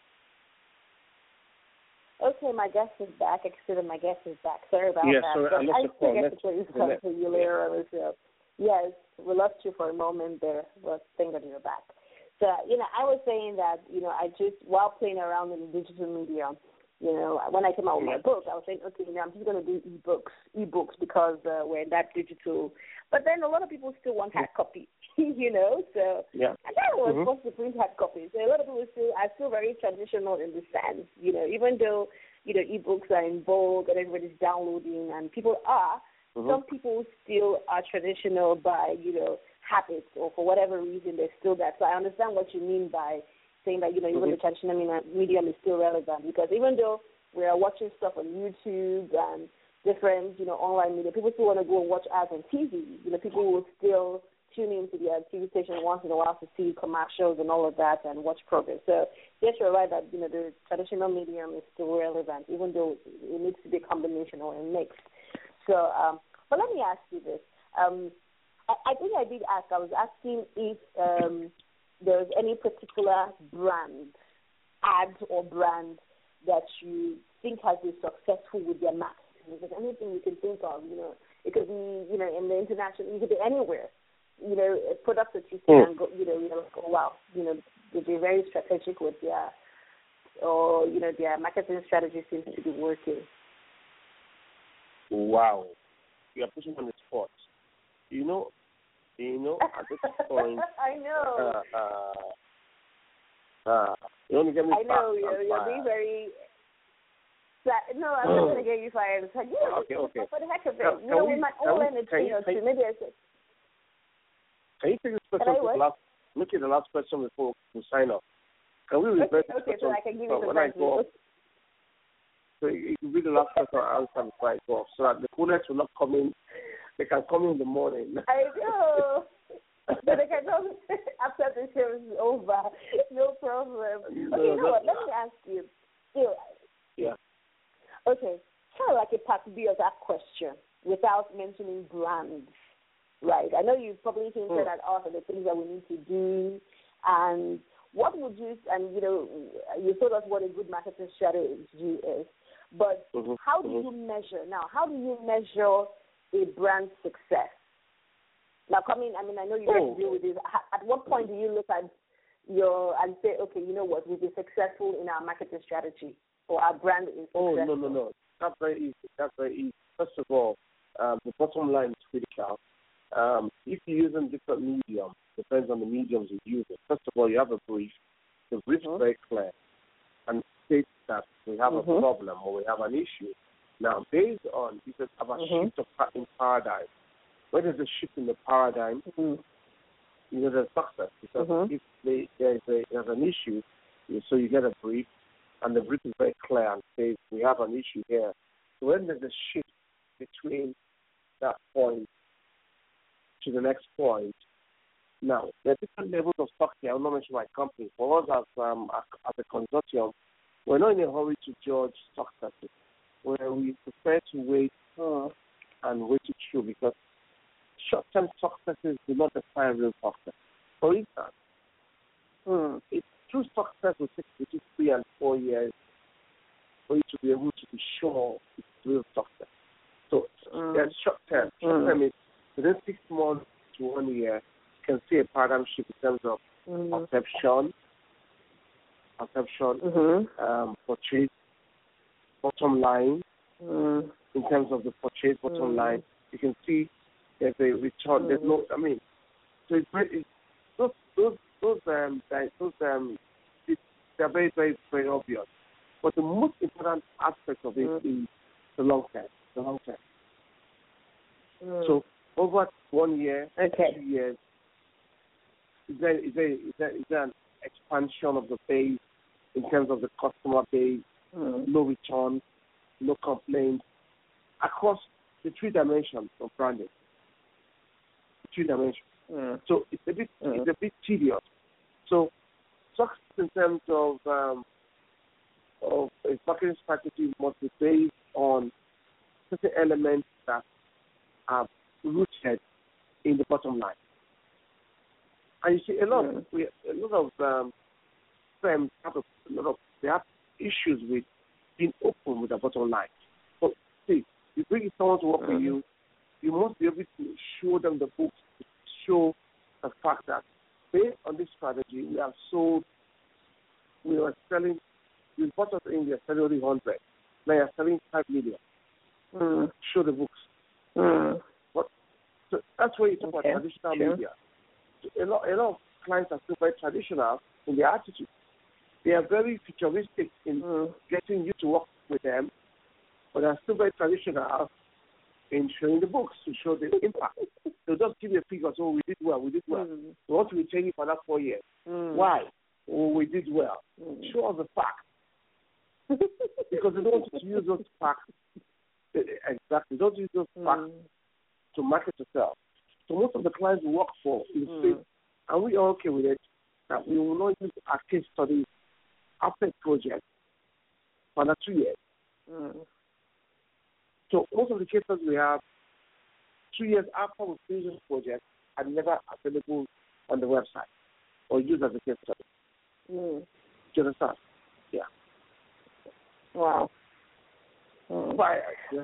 Okay, my guest is back. My guest is back. Sorry about that. Sorry, I still get to please come to you later on the show. Yes, we lost you for a moment there, but thank God you're back. So, I was saying that, I just, while playing around in the digital media, when I came out with my book, I was saying, okay, I'm just going to do ebooks because we're in that digital. But then a lot of people still want hard copy, so. Yeah. And that was supposed to print hard copies. So a lot of people are still very traditional in the sense, even though, ebooks are in vogue and everybody's downloading and people are, some people still are traditional by, habits or for whatever reason they're still that. So I understand what you mean by saying that, even the traditional medium is still relevant because even though we are watching stuff on YouTube and different, online media, people still want to go and watch ads on TV. People will still tune into their TV station once in a while to see commercials and all of that and watch programs. So yes, you're right that, the traditional medium is still relevant, even though it needs to be a combination or a mix. So, but let me ask you this. I think I did ask. I was asking if there's any particular brand, ad or brand that you think has been successful with their marketing. If there's anything you can think of, it could be, in the international, it could be anywhere. Products that you see and go, oh wow, they're very strategic with their, or their marketing strategy seems to be working. Wow, you are pushing on the spot. At this point, I know. You only get me. I know you're being very. No, I'm not going to get you fired. It's like, okay. For the heck of it, with my own energy, maybe I said. Can you take this question to the last? Make it the last question before we sign off. Can we revert this question? So I can give you when I go off? So it will be the last question I answer before I go off, so that the opponents will not come in. They can come in the morning. I know. So they can come. after the show is over. No problem. Okay, you know what? Let me ask you. Yeah. Okay, kind of like a part B of that question without mentioning brands, right? I know you probably hinted at all of the things that we need to do, and what would you, and you told us what a good marketing strategy is, but how do you measure now? How do you measure a brand success? Now, I know you have to deal with this. At what point do you look at and say, okay, you know what, we've been successful in our marketing strategy, or our brand is successful? No. That's very easy. First of all, the bottom line is critical. If you're using different mediums, depends on the mediums you're using. First of all, you have a brief. The brief is very clear and states that we have a problem or we have an issue. Now, based on, if it's about shift in paradigm, when there's a shift in the paradigm, there's success. Because if there's an issue, so you get a brief, and the brief is very clear and says we have an issue here. So when there's a shift between that point to the next point, now there are different levels of success. I will not mention my company. For us as a consortium, we're not in a hurry to judge successes. Where we prefer to wait and wait it through, because short-term successes do not define real success. For instance, true success will take between 3 and 4 years for you to be able to be sure it's real success. So there's short-term. Short-term is within 6 months to 1 year, you can see a paradigm shift in terms of perception, purchase, bottom line. In terms of the purchase bottom line, you can see there's a return. There's no, so they're very, very, very obvious. But the most important aspect of it is the long term. So over 1 year, 2 years, is there an expansion of the base in terms of the customer base, no return, no complaints, across the 3 dimensions of branding. 3 dimensions. So it's a bit tedious. So success in terms of a marketing strategy must be based on certain elements that are rooted in the bottom line. And you see, a lot of firms have issues with being open with the bottom line. But see, you bring someone to work with you, you must be able to show them the books, to show the fact that based on this strategy, we are selling, we bought us in, we are selling only 100. Now you're selling 5 million. Show the books. But, so that's where you talk about traditional media. So a lot of clients are still very traditional in their attitude. They are very futuristic in getting you to work with them, but they are still very traditional in showing the books to show the impact. So just give you a figure, so we did well. We want to retain you for that 4 years. Why? Oh, we did well. Show us the facts. Because they don't want to use those facts. Exactly. Don't use those facts to market yourself. So most of the clients we work for is and we are okay with it, that we will not use our case studies after a project for another 2 years. So most of the cases we have, 2 years after we finish this project, are never available on the website or used as a case study. Do you understand? Yeah. Wow. Why?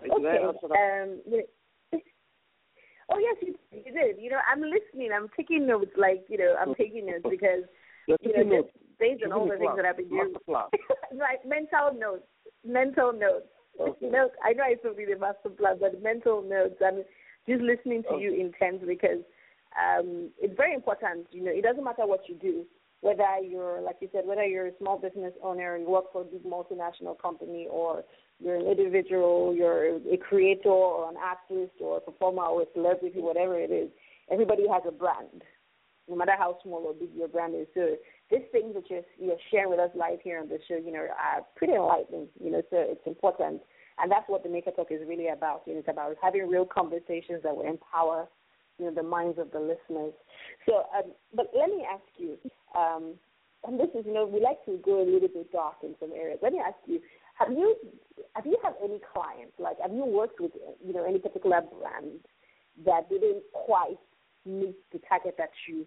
Oh, yes, you did. I'm listening. I'm taking notes, I'm taking notes because, based on all the things that I've been doing. Like mental notes. Okay. Notes. I know I told you the master plan, but mental notes. I'm just listening to you intensely because it's very important. It doesn't matter what you do, whether you're, like you said, whether you're a small business owner and you work for a big multinational company, or you're an individual, you're a creator or an artist or a performer or a celebrity, whatever it is. Everybody has a brand, no matter how small or big your brand is. So these things that you're sharing with us live here on the show, are pretty enlightening. So it's important. And that's what the Maker Talk is really about. It's about having real conversations that will empower the minds of the listeners. So, but let me ask you, and this is, we like to go a little bit dark in some areas. Let me ask you, have you had any clients, like have you worked with, any particular brand that didn't quite meet the target that you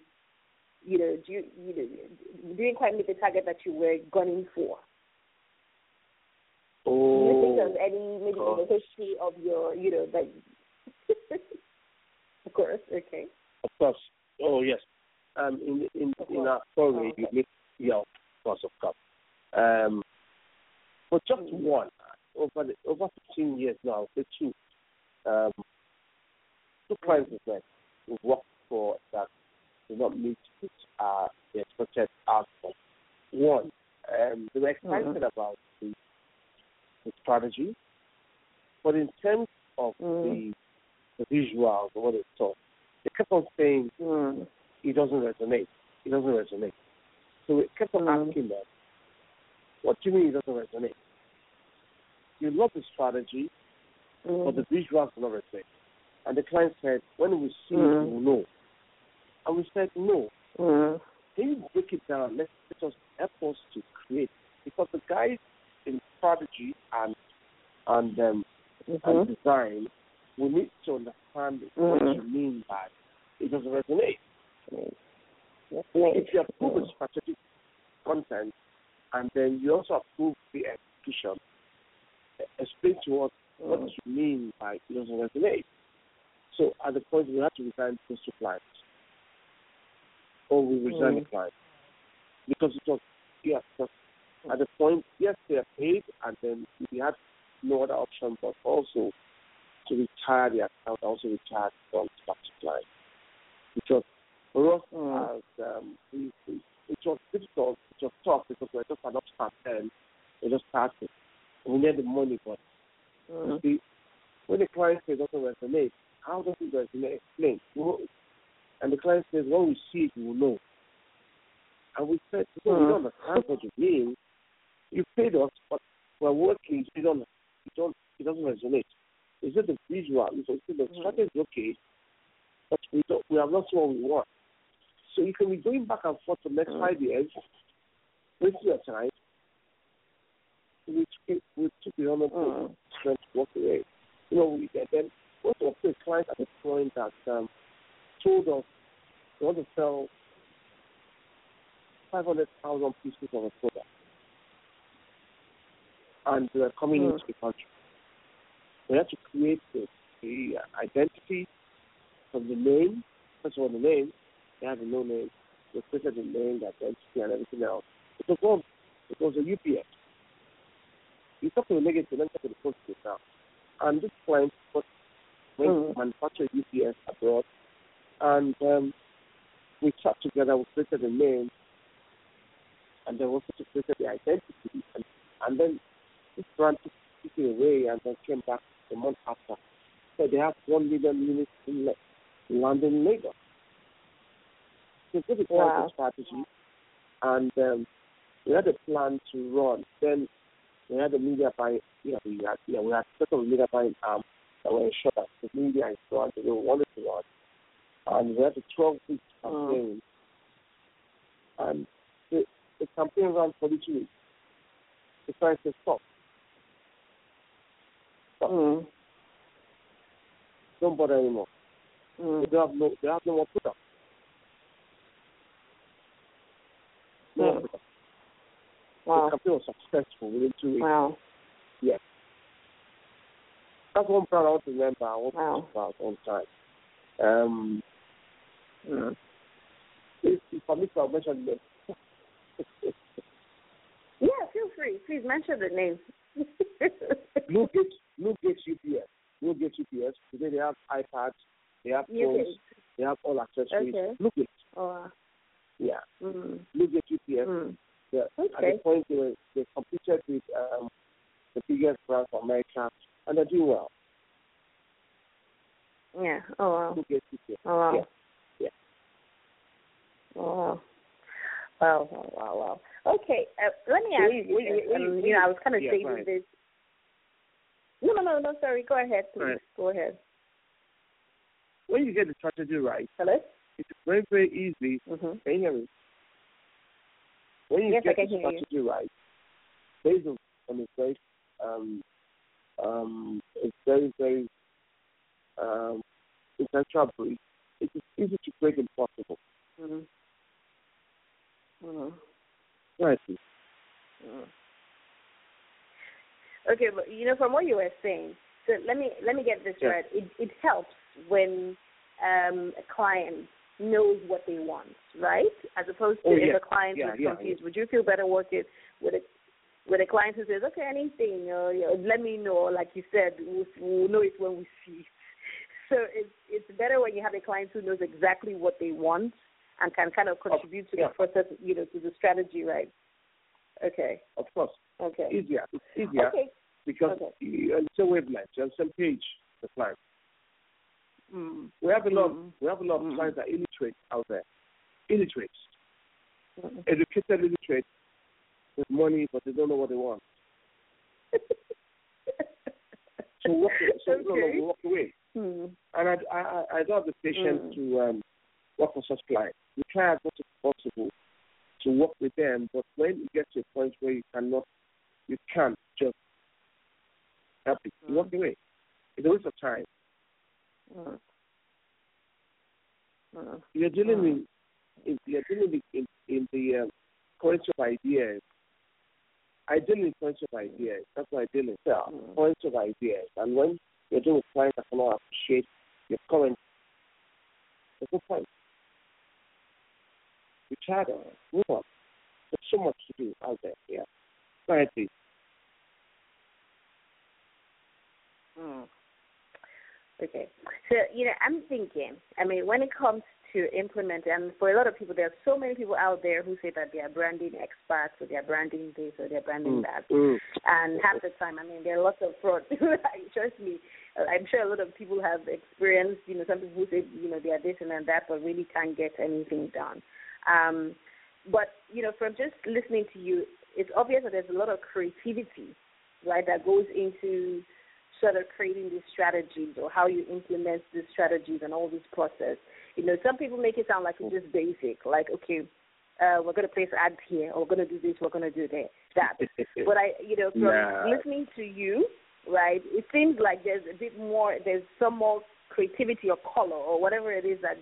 didn't quite meet the target that you were gunning for? Oh, do you think of any, maybe in the history of your, that... Of course, okay. Of course. Oh, yes. In our story, you meet, of course. But just one, over 15 years now, the two clients that we worked for that did not meet the expected outcome. One, they were excited about the strategy, but in terms of the visuals or what they saw, they kept on saying it doesn't resonate. It doesn't resonate. So we kept on asking them, what do you mean it doesn't resonate? You love the strategy, but the visuals do not resonate. And the client said, when we see it, we will know. And we said, no. Can you break it down? Let us help us to create. Because the guys in strategy and design, we need to understand what you mean by it doesn't resonate. If you approve the strategic content and then you also approve the execution, explain to us what you mean by it doesn't resonate. So at the point we have to resign those two clients, or we resign the client, because it was at the point, yes, they are paid, and then we had no other option but also to retire the account, also retire from the client. Because for us, it was difficult, it was tough because we were just an upstart then, we just started. We need the money, but you see, when the client says it doesn't resonate, how does it resonate? Explain. And the client says, when we see it, we will know. And we said, we don't understand what you mean. You paid us, but we're working, it doesn't resonate. Is it the visual? Is it the strategy is okay, but we have not seen what we want. So you can be going back and forth for the next 5 years, wasting your time. We took the honor to strength to walk away. Then most of the clients at the point that told us they want to sell 500,000 pieces of a product, and they are coming into the country. We have to create the identity from the name. First of all, the name. They have a no name. They created the name, the identity, and everything else. It was a UPS. You talk to the negative, then talk to the positive now. And this client went to manufacture UPS abroad, and we sat together, we created the name, and then also created the identity, and then this brand took it away and then came back a month after. So they have 1 million units in London, Lagos. So this is the strategy, and we had a plan to run. Then we had the media buying. We had set up a media buying arm that were ensured that the media is run the way we wanted to run, and we had a 12-week campaign, and the campaign ran 42 weeks. The price said stop. Don't bother anymore. They have no more product. Wow. The campaign was successful within 2 weeks. Wow. Yes. That's one part I want to remember. I want to talk about all the time. If I miss, I'll mention the name. Yeah, feel free. Please mention the name. Blue Gate UPS. Blue Gate UPS. Today they have iPads, they have phones, they have all accessories. Okay. Blue Gate. Oh. Yeah. Blue Gate UPS. Yeah. At the point they competed with the biggest brands from America, and they do well. Yeah. Oh wow. Blue Gate UPS. Oh wow. Yeah. Oh wow. Wow. Okay. Let me ask you. I was kind of saving this. No. Sorry. Go ahead, please. Right. Go ahead. when you get the strategy right, Hello? it's very, very easy. Mm-hmm. Can you hear me? When you Yes, get I can the hear you. strategy right, based on it's very, very intentional brief, it is easy to break impossible. Mm-hmm. Mm-hmm. Right. Okay, but from what you were saying, so let me get this right. It helps when a client knows what they want, right? As opposed to if a client is confused. Would you feel better working with a client who says, okay, anything, let me know, like you said, we'll know it when we see it. So it's better when you have a client who knows exactly what they want and can kind of contribute to the process, to the strategy, right? Okay. Of course. Okay. Easier. It's easier. Okay. Because you're on the same wavelength, you're on the same page, the client. Mm. We have a lot of clients that are illiterate out there. Illiterates. Educated illiterates with money, but they don't know what they want. So walk away. Mm. And I don't have the patience to work for such clients. We try as much as possible to work with them, but when you get to a point where you can't just help it, you walk away. It's a waste of time. You're dealing in the currency of ideas. I deal in currency of ideas. That's what I deal in. Currency of ideas. And when you're dealing with clients that cannot appreciate your current, there's no point. We try to move on. There's so much to do out there. Yeah. Go ahead, please. Okay. So, I'm thinking, when it comes to implement, and for a lot of people, there are so many people out there who say that they are branding experts or they are branding this or they are branding that. And half the time, there are lots of fraud. Trust me, I'm sure a lot of people have experienced, some people who say, they are this and that, but really can't get anything done. But, from just listening to you, it's obvious that there's a lot of creativity, right, that goes into sort of creating these strategies or how you implement these strategies and all this process. Some people make it sound like it's just basic, like, okay, we're going to place ads here, or we're going to do this, we're going to do that. But from listening to you, right, it seems like there's a bit more, there's some more creativity or color or whatever it is that,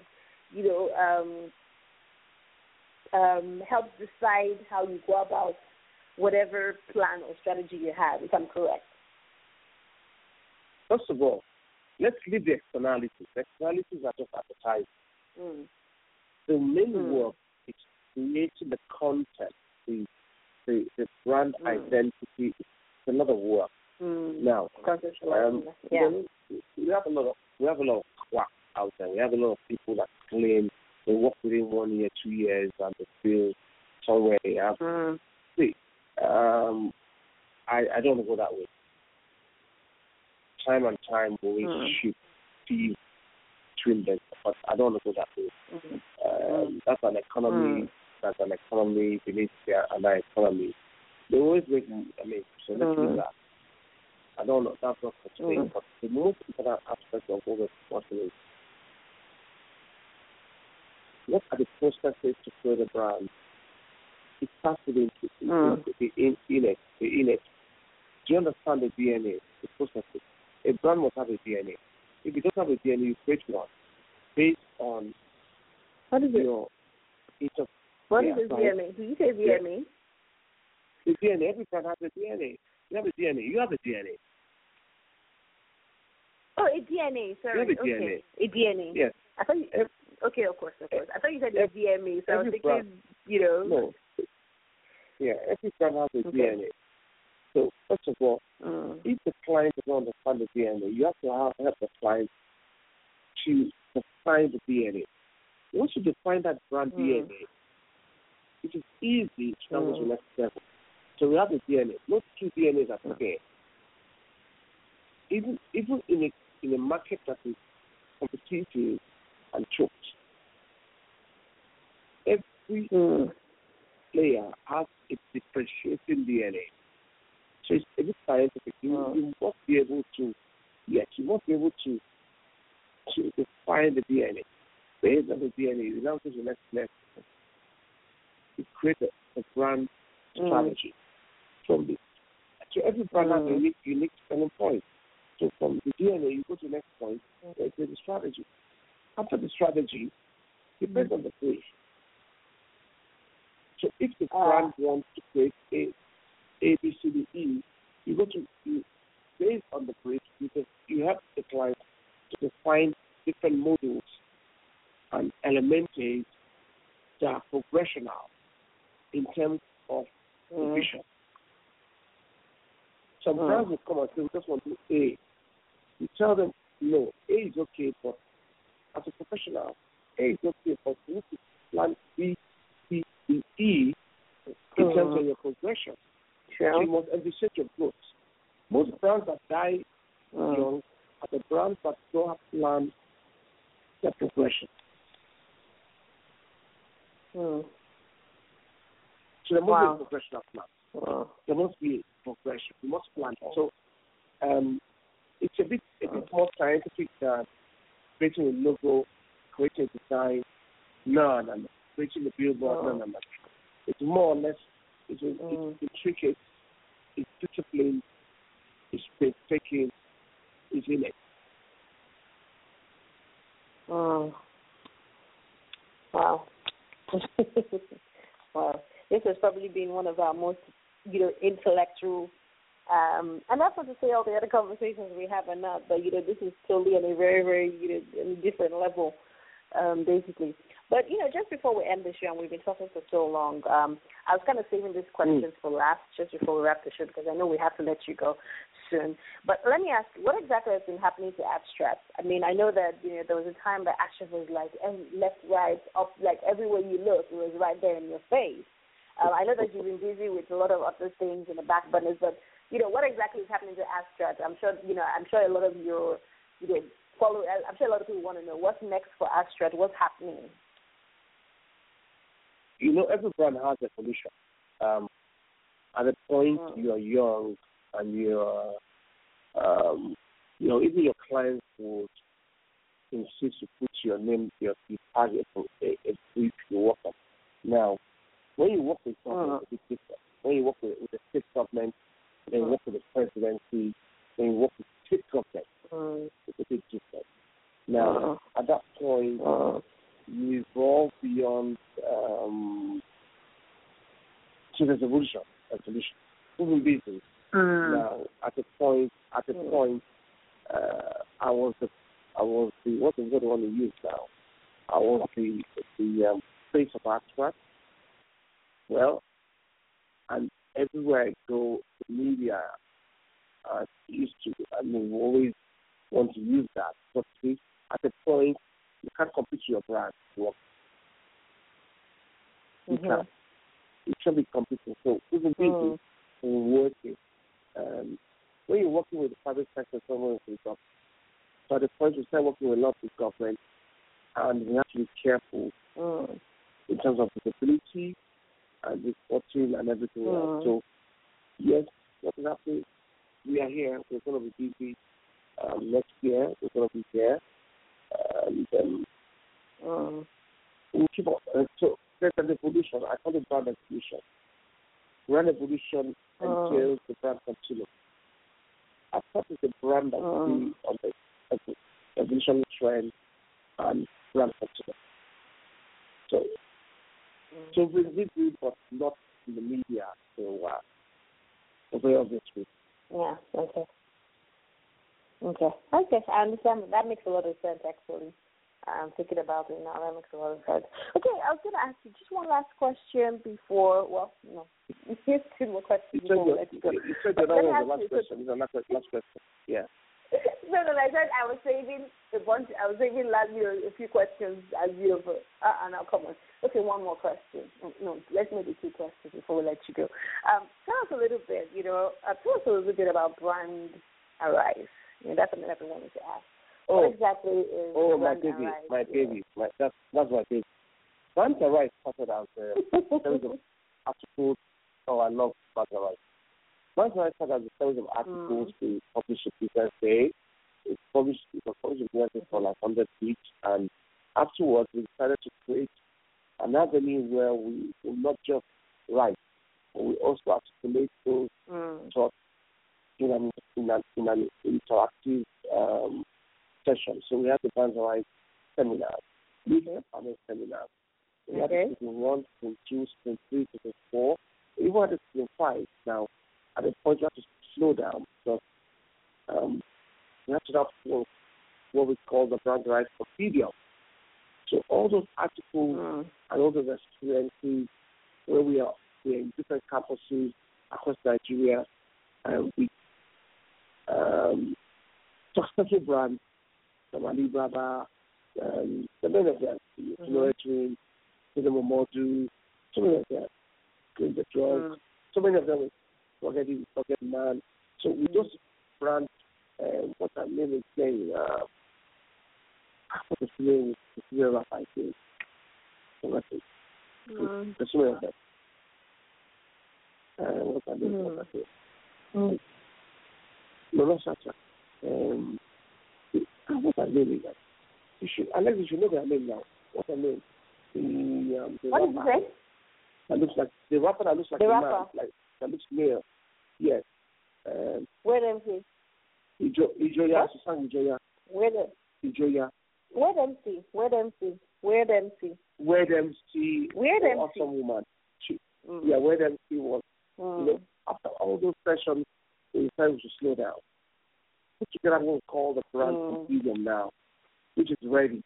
helps decide how you go about whatever plan or strategy you have, if I'm correct. First of all, let's leave the externalities. The externalities are just advertising. The main work is creating the content, the brand identity. It's another work. Now, we have a lot of quack out there. We have a lot of people that claim they work within 1 year, 2 years, and they feel somewhere they have. I don't go that way. Time and time we should see between them, but I don't want to go that way. That's an economy. That's an economy. Beneath another economy. They always make. So let's do that. I don't know. That's not such a thing. But the most important aspect of all this is look at the processes to create a brand. It starts with the innate. Do you understand the DNA? The processes. A brand must have a DNA. If you don't have a DNA, you create one based on what is your What is the DNA? Do you say DNA? The DNA. Every brand has a DNA. You have a DNA. You have a DNA. Oh, a DNA. Sorry. You have a DNA. A DNA. Yes. I thought you. Okay, of course. I thought you said a DNA. So I was thinking, No. Yeah, every brand has a DNA. So, first of all, if the client doesn't understand the DNA, you have to help the client to define the DNA. Once you define that brand DNA, it is easy to know to the next level. So we have the DNA. Not two DNAs are okay. Even in a market that is competitive and choked, every player has a differentiating DNA. So it's a bit scientific. You must be able to, you must be able to to define the DNA. Based on the DNA, you now go to the next level. You create a brand strategy from this. So every brand has a unique selling point. So from the DNA, you go to the next point, and create a strategy. After the strategy, depends on the brief. So if the brand wants to create A, B, C, D, E, you go to, based on the brief, you have the client to define different modules and elements that are progressional in terms of the vision. Some brands will come and say, we just want to do A. You tell them, no, A is okay, but as a professional, A is okay, but you need to plan B, C, D, E in terms of your progression. Sure. So you must envisage your growth. Most brands that die young are the brands that don't have planned their progression. So there must be a progression plan. There must be a progression. You must plan. So it's a bit more scientific than creating a logo, creating a design, no. Creating a billboard, no. It's more or less, it's intricate, it's disciplined, it's painstaking, it's in it. Wow. Wow. This has probably been one of our most, intellectual, and that's not to say all the other conversations we have are not, but, this is totally on a very, very, different level, basically. But, just before we end the show, and we've been talking for so long, I was kind of saving these questions for last, just before we wrap the show, because I know we have to let you go soon. But let me ask, what exactly has been happening to Abstract? I mean, I know that, there was a time that Abstract was like left, right, up, like everywhere you look, it was right there in your face. I know that you've been busy with a lot of other things in the back burners, but, what exactly is happening to Abstract? I'm sure, I'm sure a lot of your, I'm sure a lot of people want to know what's next for Abstract, what's happening. Every brand has a solution. At the point you are young and you're, even your clients would insist to put your name, your target for a brief you work on. Now, when you work with government, it's a bit different. When you work with the state government, then you work with the presidency, then you work with state government, it's a bit different. Now, at that point, you evolve beyond, so there's evolution. Even business. Now, at the point, I was the what is what I want to use now? I was the face of Abstract. Well, and everywhere I go, the media used to. We always want to use that. But at the point, you can't compete with your brand. You can't. It should be competing. So even business, working. When you're working with the private sector, someone with the government. So at the point you start working with a lot of government, and you have to be careful in terms of visibility and reporting and everything else. So yes, what is happening? We are here. We're going to be busy. Next year we're going to be there, and we'll keep on. So there's an evolution. I call it brand evolution. Brand evolution entails the brand continuum. I thought it's a brand that will be on the evolution trend and brand continuum. So we'll be good, but not in the media for very obvious reasons. Yeah. Okay. I understand. That makes a lot of sense, actually. I'm thinking about it now. That makes a lot of sense. Okay, I was going to ask you just one last question before. Well, no, here's two more questions before we let you go. You said that was the last question. It's the last question. Yeah. No. I said I was saving a bunch. I was saving a few questions as you. Now come on. Okay, one more question. No, let's make it two questions before we let you go. Tell us a little bit. Tell us a little bit about Brand Arise. That's something I've been wanting to ask. What exactly is Brand Arise? My baby. That's my baby. Brand Arise started as a series of articles. Oh, I love Brand Arise. Brand Arise started as a series of articles to publish a business day it was published in USA for like 100 weeks, and afterwards we decided to create an avenue where we will not just write, but we also articulate those thoughts in an interactive session. So we have the Brands Arise seminars, panel seminars. We have it in 1, 2, 3, 4, even at the 5 now. At the point, you have to slow down because we have to have what we call the Brand Arise Compendium. So all those articles and all those experiences where we're in different campuses across Nigeria with successful brands, from Alibaba, the many of them, Twin, the Momodu, so many of them, Green the Drug, so many of them Forget Man. So we just brand what that name is saying. What's the name? The rap I think. So that's it. There's so many of them. What's that name? What's that name? No, not Sacha. What's that name? You should know their name now. What's their name? The what did you say? That looks like the rapper that looks like the a rapper. man, like that looks male. Yes. Where MC? Ijoya, Susan Ijoya. Where the? Ijoya. Where MC? Where MC? Where MC? Where MC? Where MC? Awesome woman. Yeah, where MC was. You know, after all those sessions, we decided to slow down. Put together what we call the brand medium now, which is ready.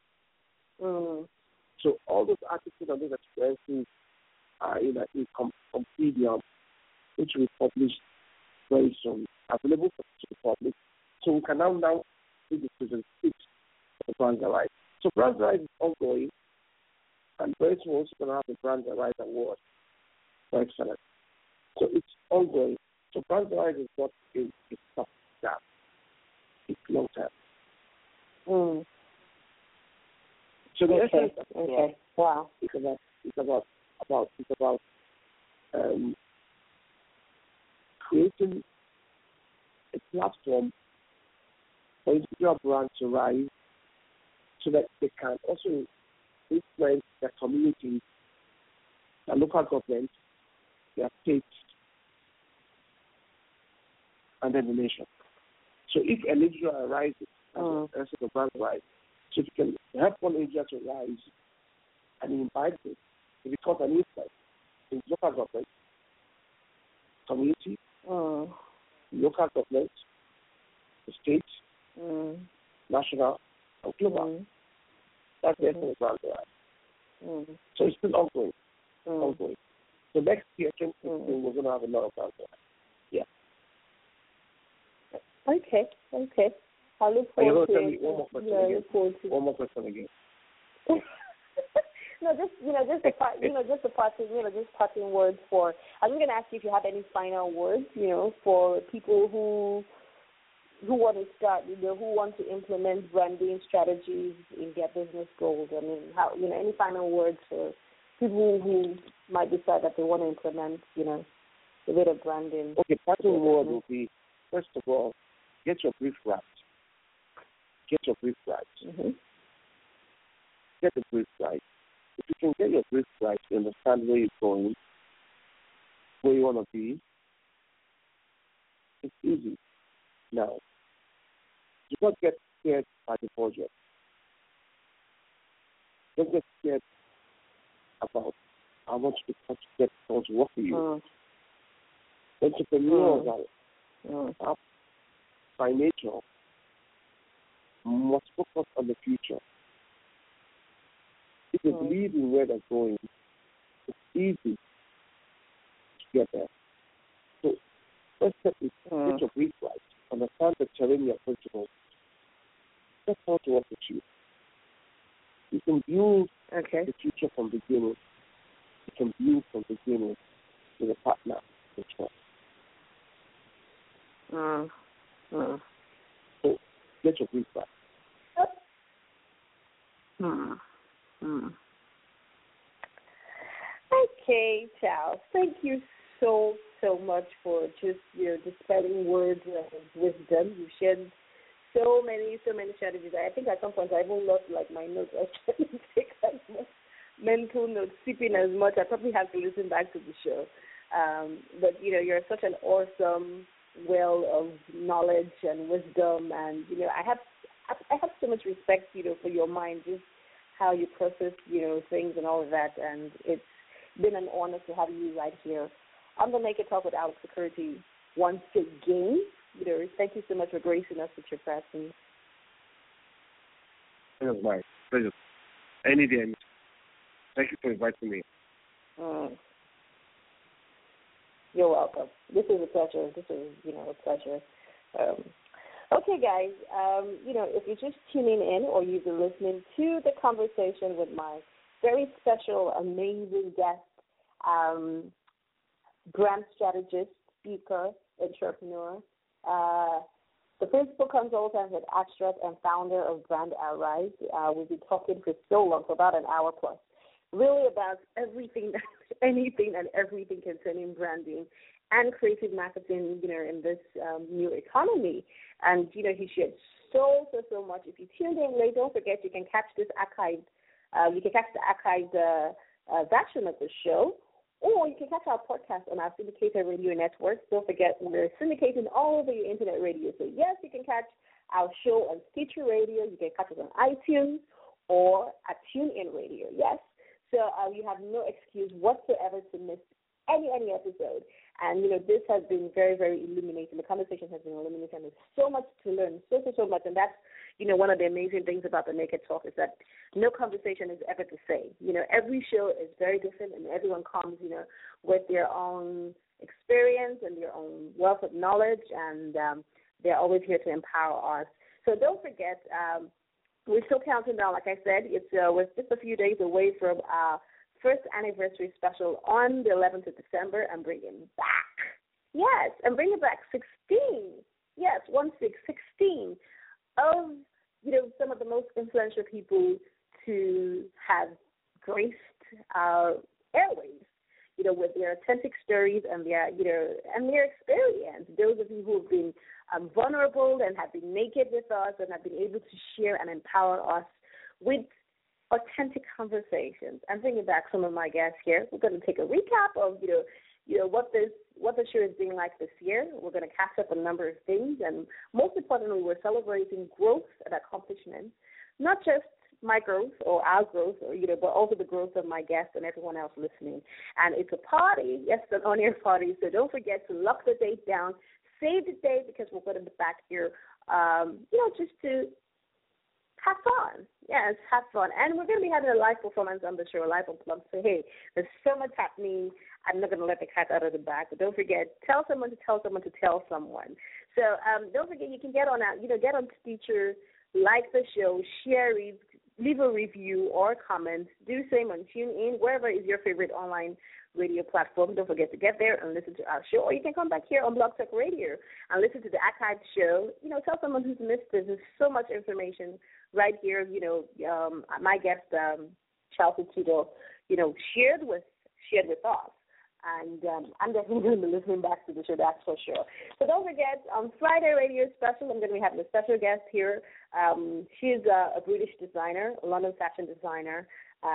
So all those articles and those experiences are in a compendium, which we publish very soon, available to the public. So we can now do the present for the Brands Arise. So Brands Arise is ongoing, and very soon we're also going to have the Brands Arise Award for excellence. So it's ongoing. So Brands Arise is not a stop gap. It's long term. So the essence of it, wow, it's about creating a platform for individual brands to rise so that they can also influence their communities, their local governments, their states, and then the nation. So if an individual arises, as the brand rise, so if you can help one individual to rise and invite it, it becomes an influence in local government, community, local government, the state, national, and global. That's the essence of brand rise. So it's still ongoing. Ongoing. So next year, 2016, we're going to have a lot of brand rise. Yeah. Okay. I look forward to it. One more question again. No, just parting words for. I'm going to ask you if you have any final words, for people who want to start, who want to implement branding strategies in their business goals. I mean, how, any final words for people who might decide that they want to implement, a bit of branding. Okay, parting word will be, first of all, get your brief right. Get the brief right. If you can get your brief right, you understand where you're going, where you want to be, it's easy. Now, do not get scared by the budget. Don't get scared about how much it costs to get someone to work for you. Entrepreneurs are, by nature, must focus on the future. If they believe in where they're going, it's easy to get there. So, first step is get your brief right. Understand the terrain you're principles. That's how to work with you. You can build the future from the beginning. You can build from the beginning with a partner. So, get your brief right. Okay, Charles. Thank you so much for just dispelling words of wisdom. You shared so many strategies. I think at some point I even lost like my notes. I was trying to take as much mental notes, sipping as much. I probably have to listen back to the show. But you're such an awesome well of knowledge and wisdom, and I have so much respect, for your mind, just how you process, things and all of that. And it's been an honor to have you right here on the Naked Talk with Alex Security once again. Thank you so much for gracing us with your presence. It was my pleasure. Any day. Thank you for inviting me. You're welcome. This is a pleasure. A pleasure. Okay, guys, if you're just tuning in or you've been listening to the conversation with my very special, amazing guest, brand strategist, speaker, entrepreneur, the principal consultant at Abstract and founder of Brand Arise. We've been talking for so long, for about an hour plus, really about anything and everything concerning branding and creative marketing, in this new economy. And, he shared so much. If you tuned in late, don't forget you can catch this archived, you can catch the archived version of the show, or you can catch our podcast on our syndicated radio network. Don't forget, we're syndicating all over your internet radio. So, yes, you can catch our show on Stitcher Radio. You can catch us on iTunes or at TuneIn Radio, yes. So you have no excuse whatsoever to miss any episode. And, this has been very, very illuminating. The conversation has been illuminating. There's so much to learn, so much. And that's, one of the amazing things about the Naked Talk is that no conversation is ever the same. Every show is very different, and everyone comes, with their own experience and their own wealth of knowledge, and they're always here to empower us. So don't forget, we're still counting down. Like I said, we're just a few days away from our first anniversary special on the 11th of December. I'm bringing back, I'm bringing back 16 of, some of the most influential people to have graced our airwaves, with their authentic stories and their, and their experience. Those of you who have been vulnerable and have been naked with us and have been able to share and empower us with authentic conversations. I'm bringing back some of my guests here. We're going to take a recap of, what the show is being like this year. We're going to catch up on a number of things, and most importantly, we're celebrating growth and accomplishments, not just my growth or our growth, or, but also the growth of my guests and everyone else listening. And it's a party, yes, an on-air party, so don't forget to lock the date down, save the date, because we're going to be back here, just to have fun. Yes, have fun. And we're going to be having a live performance on the show, live on Plug. So, hey, there's so much happening. I'm not going to let the cat out of the bag. But don't forget, tell someone to tell someone to tell someone. So don't forget, you can get on Stitcher, like the show, share it, leave a review or comment. Do the same on TuneIn, wherever is your favorite online radio platform. Don't forget to get there and listen to our show. Or you can come back here on Blog Talk Radio and listen to the archived show. Tell someone who's missed this. There's so much information right here. My guest, Chelsea Tito, shared with us. And I'm definitely going to be listening back to the show, that's for sure. So don't forget, on Friday Radio Special, I'm going to be having a special guest here. She's a British designer, a London fashion designer,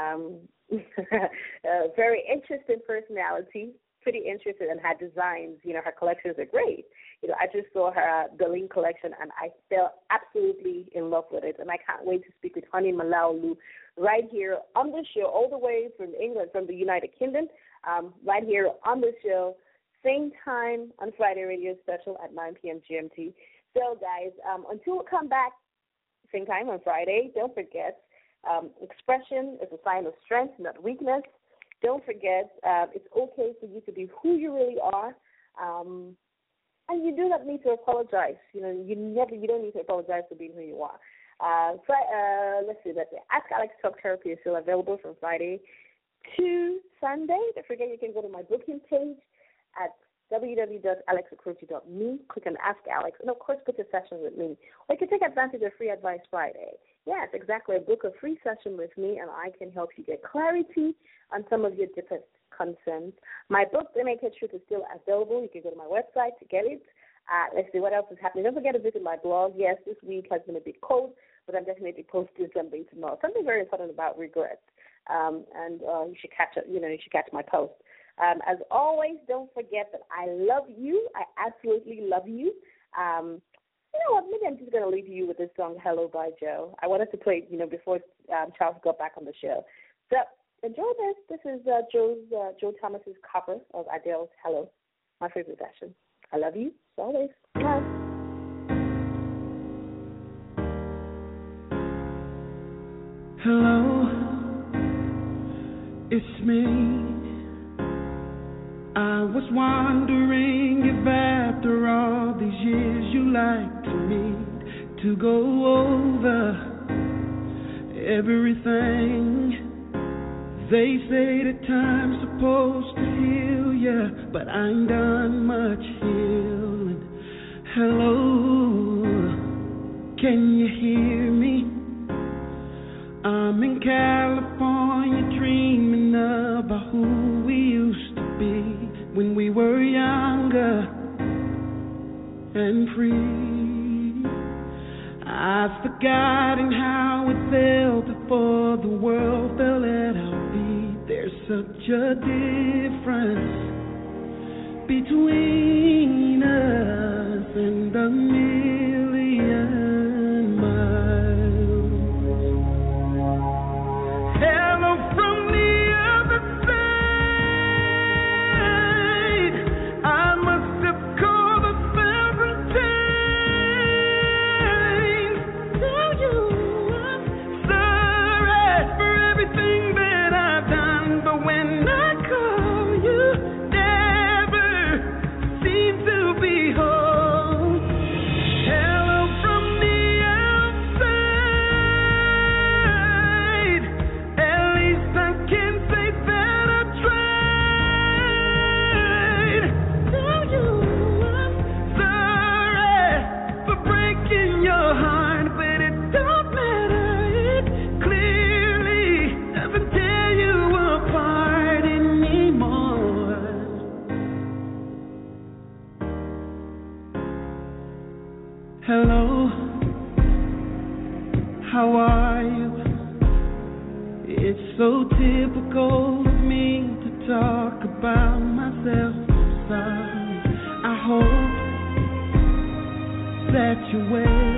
a very interesting personality, pretty interested in her designs. Her collections are great. I just saw her Berlin collection, and I fell absolutely in love with it. And I can't wait to speak with Honey Malaulu right here on the show, all the way from England, from the United Kingdom, right here on the show, same time on Friday Radio Special at 9 p.m. GMT. So, guys, until we come back, same time on Friday, don't forget, expression is a sign of strength, not weakness. Don't forget, it's okay for you to be who you really are, and you do not need to apologize. You don't need to apologize for being who you are. Let's see, Ask Alex Talk Therapy is still available from Friday to Sunday. Don't forget, you can go to my booking page at www.alexacrucci.me. Click on Ask Alex, and of course, book a session with me. Or you can take advantage of Free Advice Friday. Yes, exactly. Book a free session with me, and I can help you get clarity on some of your different concerns. My book, The Naked Truth, is still available. You can go to my website to get it. Let's see what else is happening. Don't forget to visit my blog. Yes, this week has been a bit cold, but I'm definitely posting something tomorrow. Something very important about regrets. And you should catch it. You should catch my post. As always, don't forget that I love you. I absolutely love you. You know what? Maybe I'm just going to leave you with this song, "Hello" by Joe. I wanted to play it, before Charles got back on the show. So enjoy this. This is Joe Thomas's cover of Adele's "Hello," my favorite version. I love you as always. Bye. Hello, it's me. I was wondering if after all these years you like to meet to go over everything. They say that time's supposed to heal ya, but I ain't done much healing. Hello, can you hear me? I'm in California dreaming about who we used to be when we were younger and free. I've forgotten how it felt before the world fell at our feet. There's such a difference between us and a million miles. Hello from the other side. I must have called 1,000 times. Tell you I'm sorry for everything that I've done, but when I call you, never seem to be home. Hello from the outside. At least I can say that I tried. Tell you I'm sorry for breaking your heart, but it don't matter. It clearly doesn't tear you apart anymore. Hello, how are you? It's so typical of me to talk about myself. I'm sorry. I hope that you're well.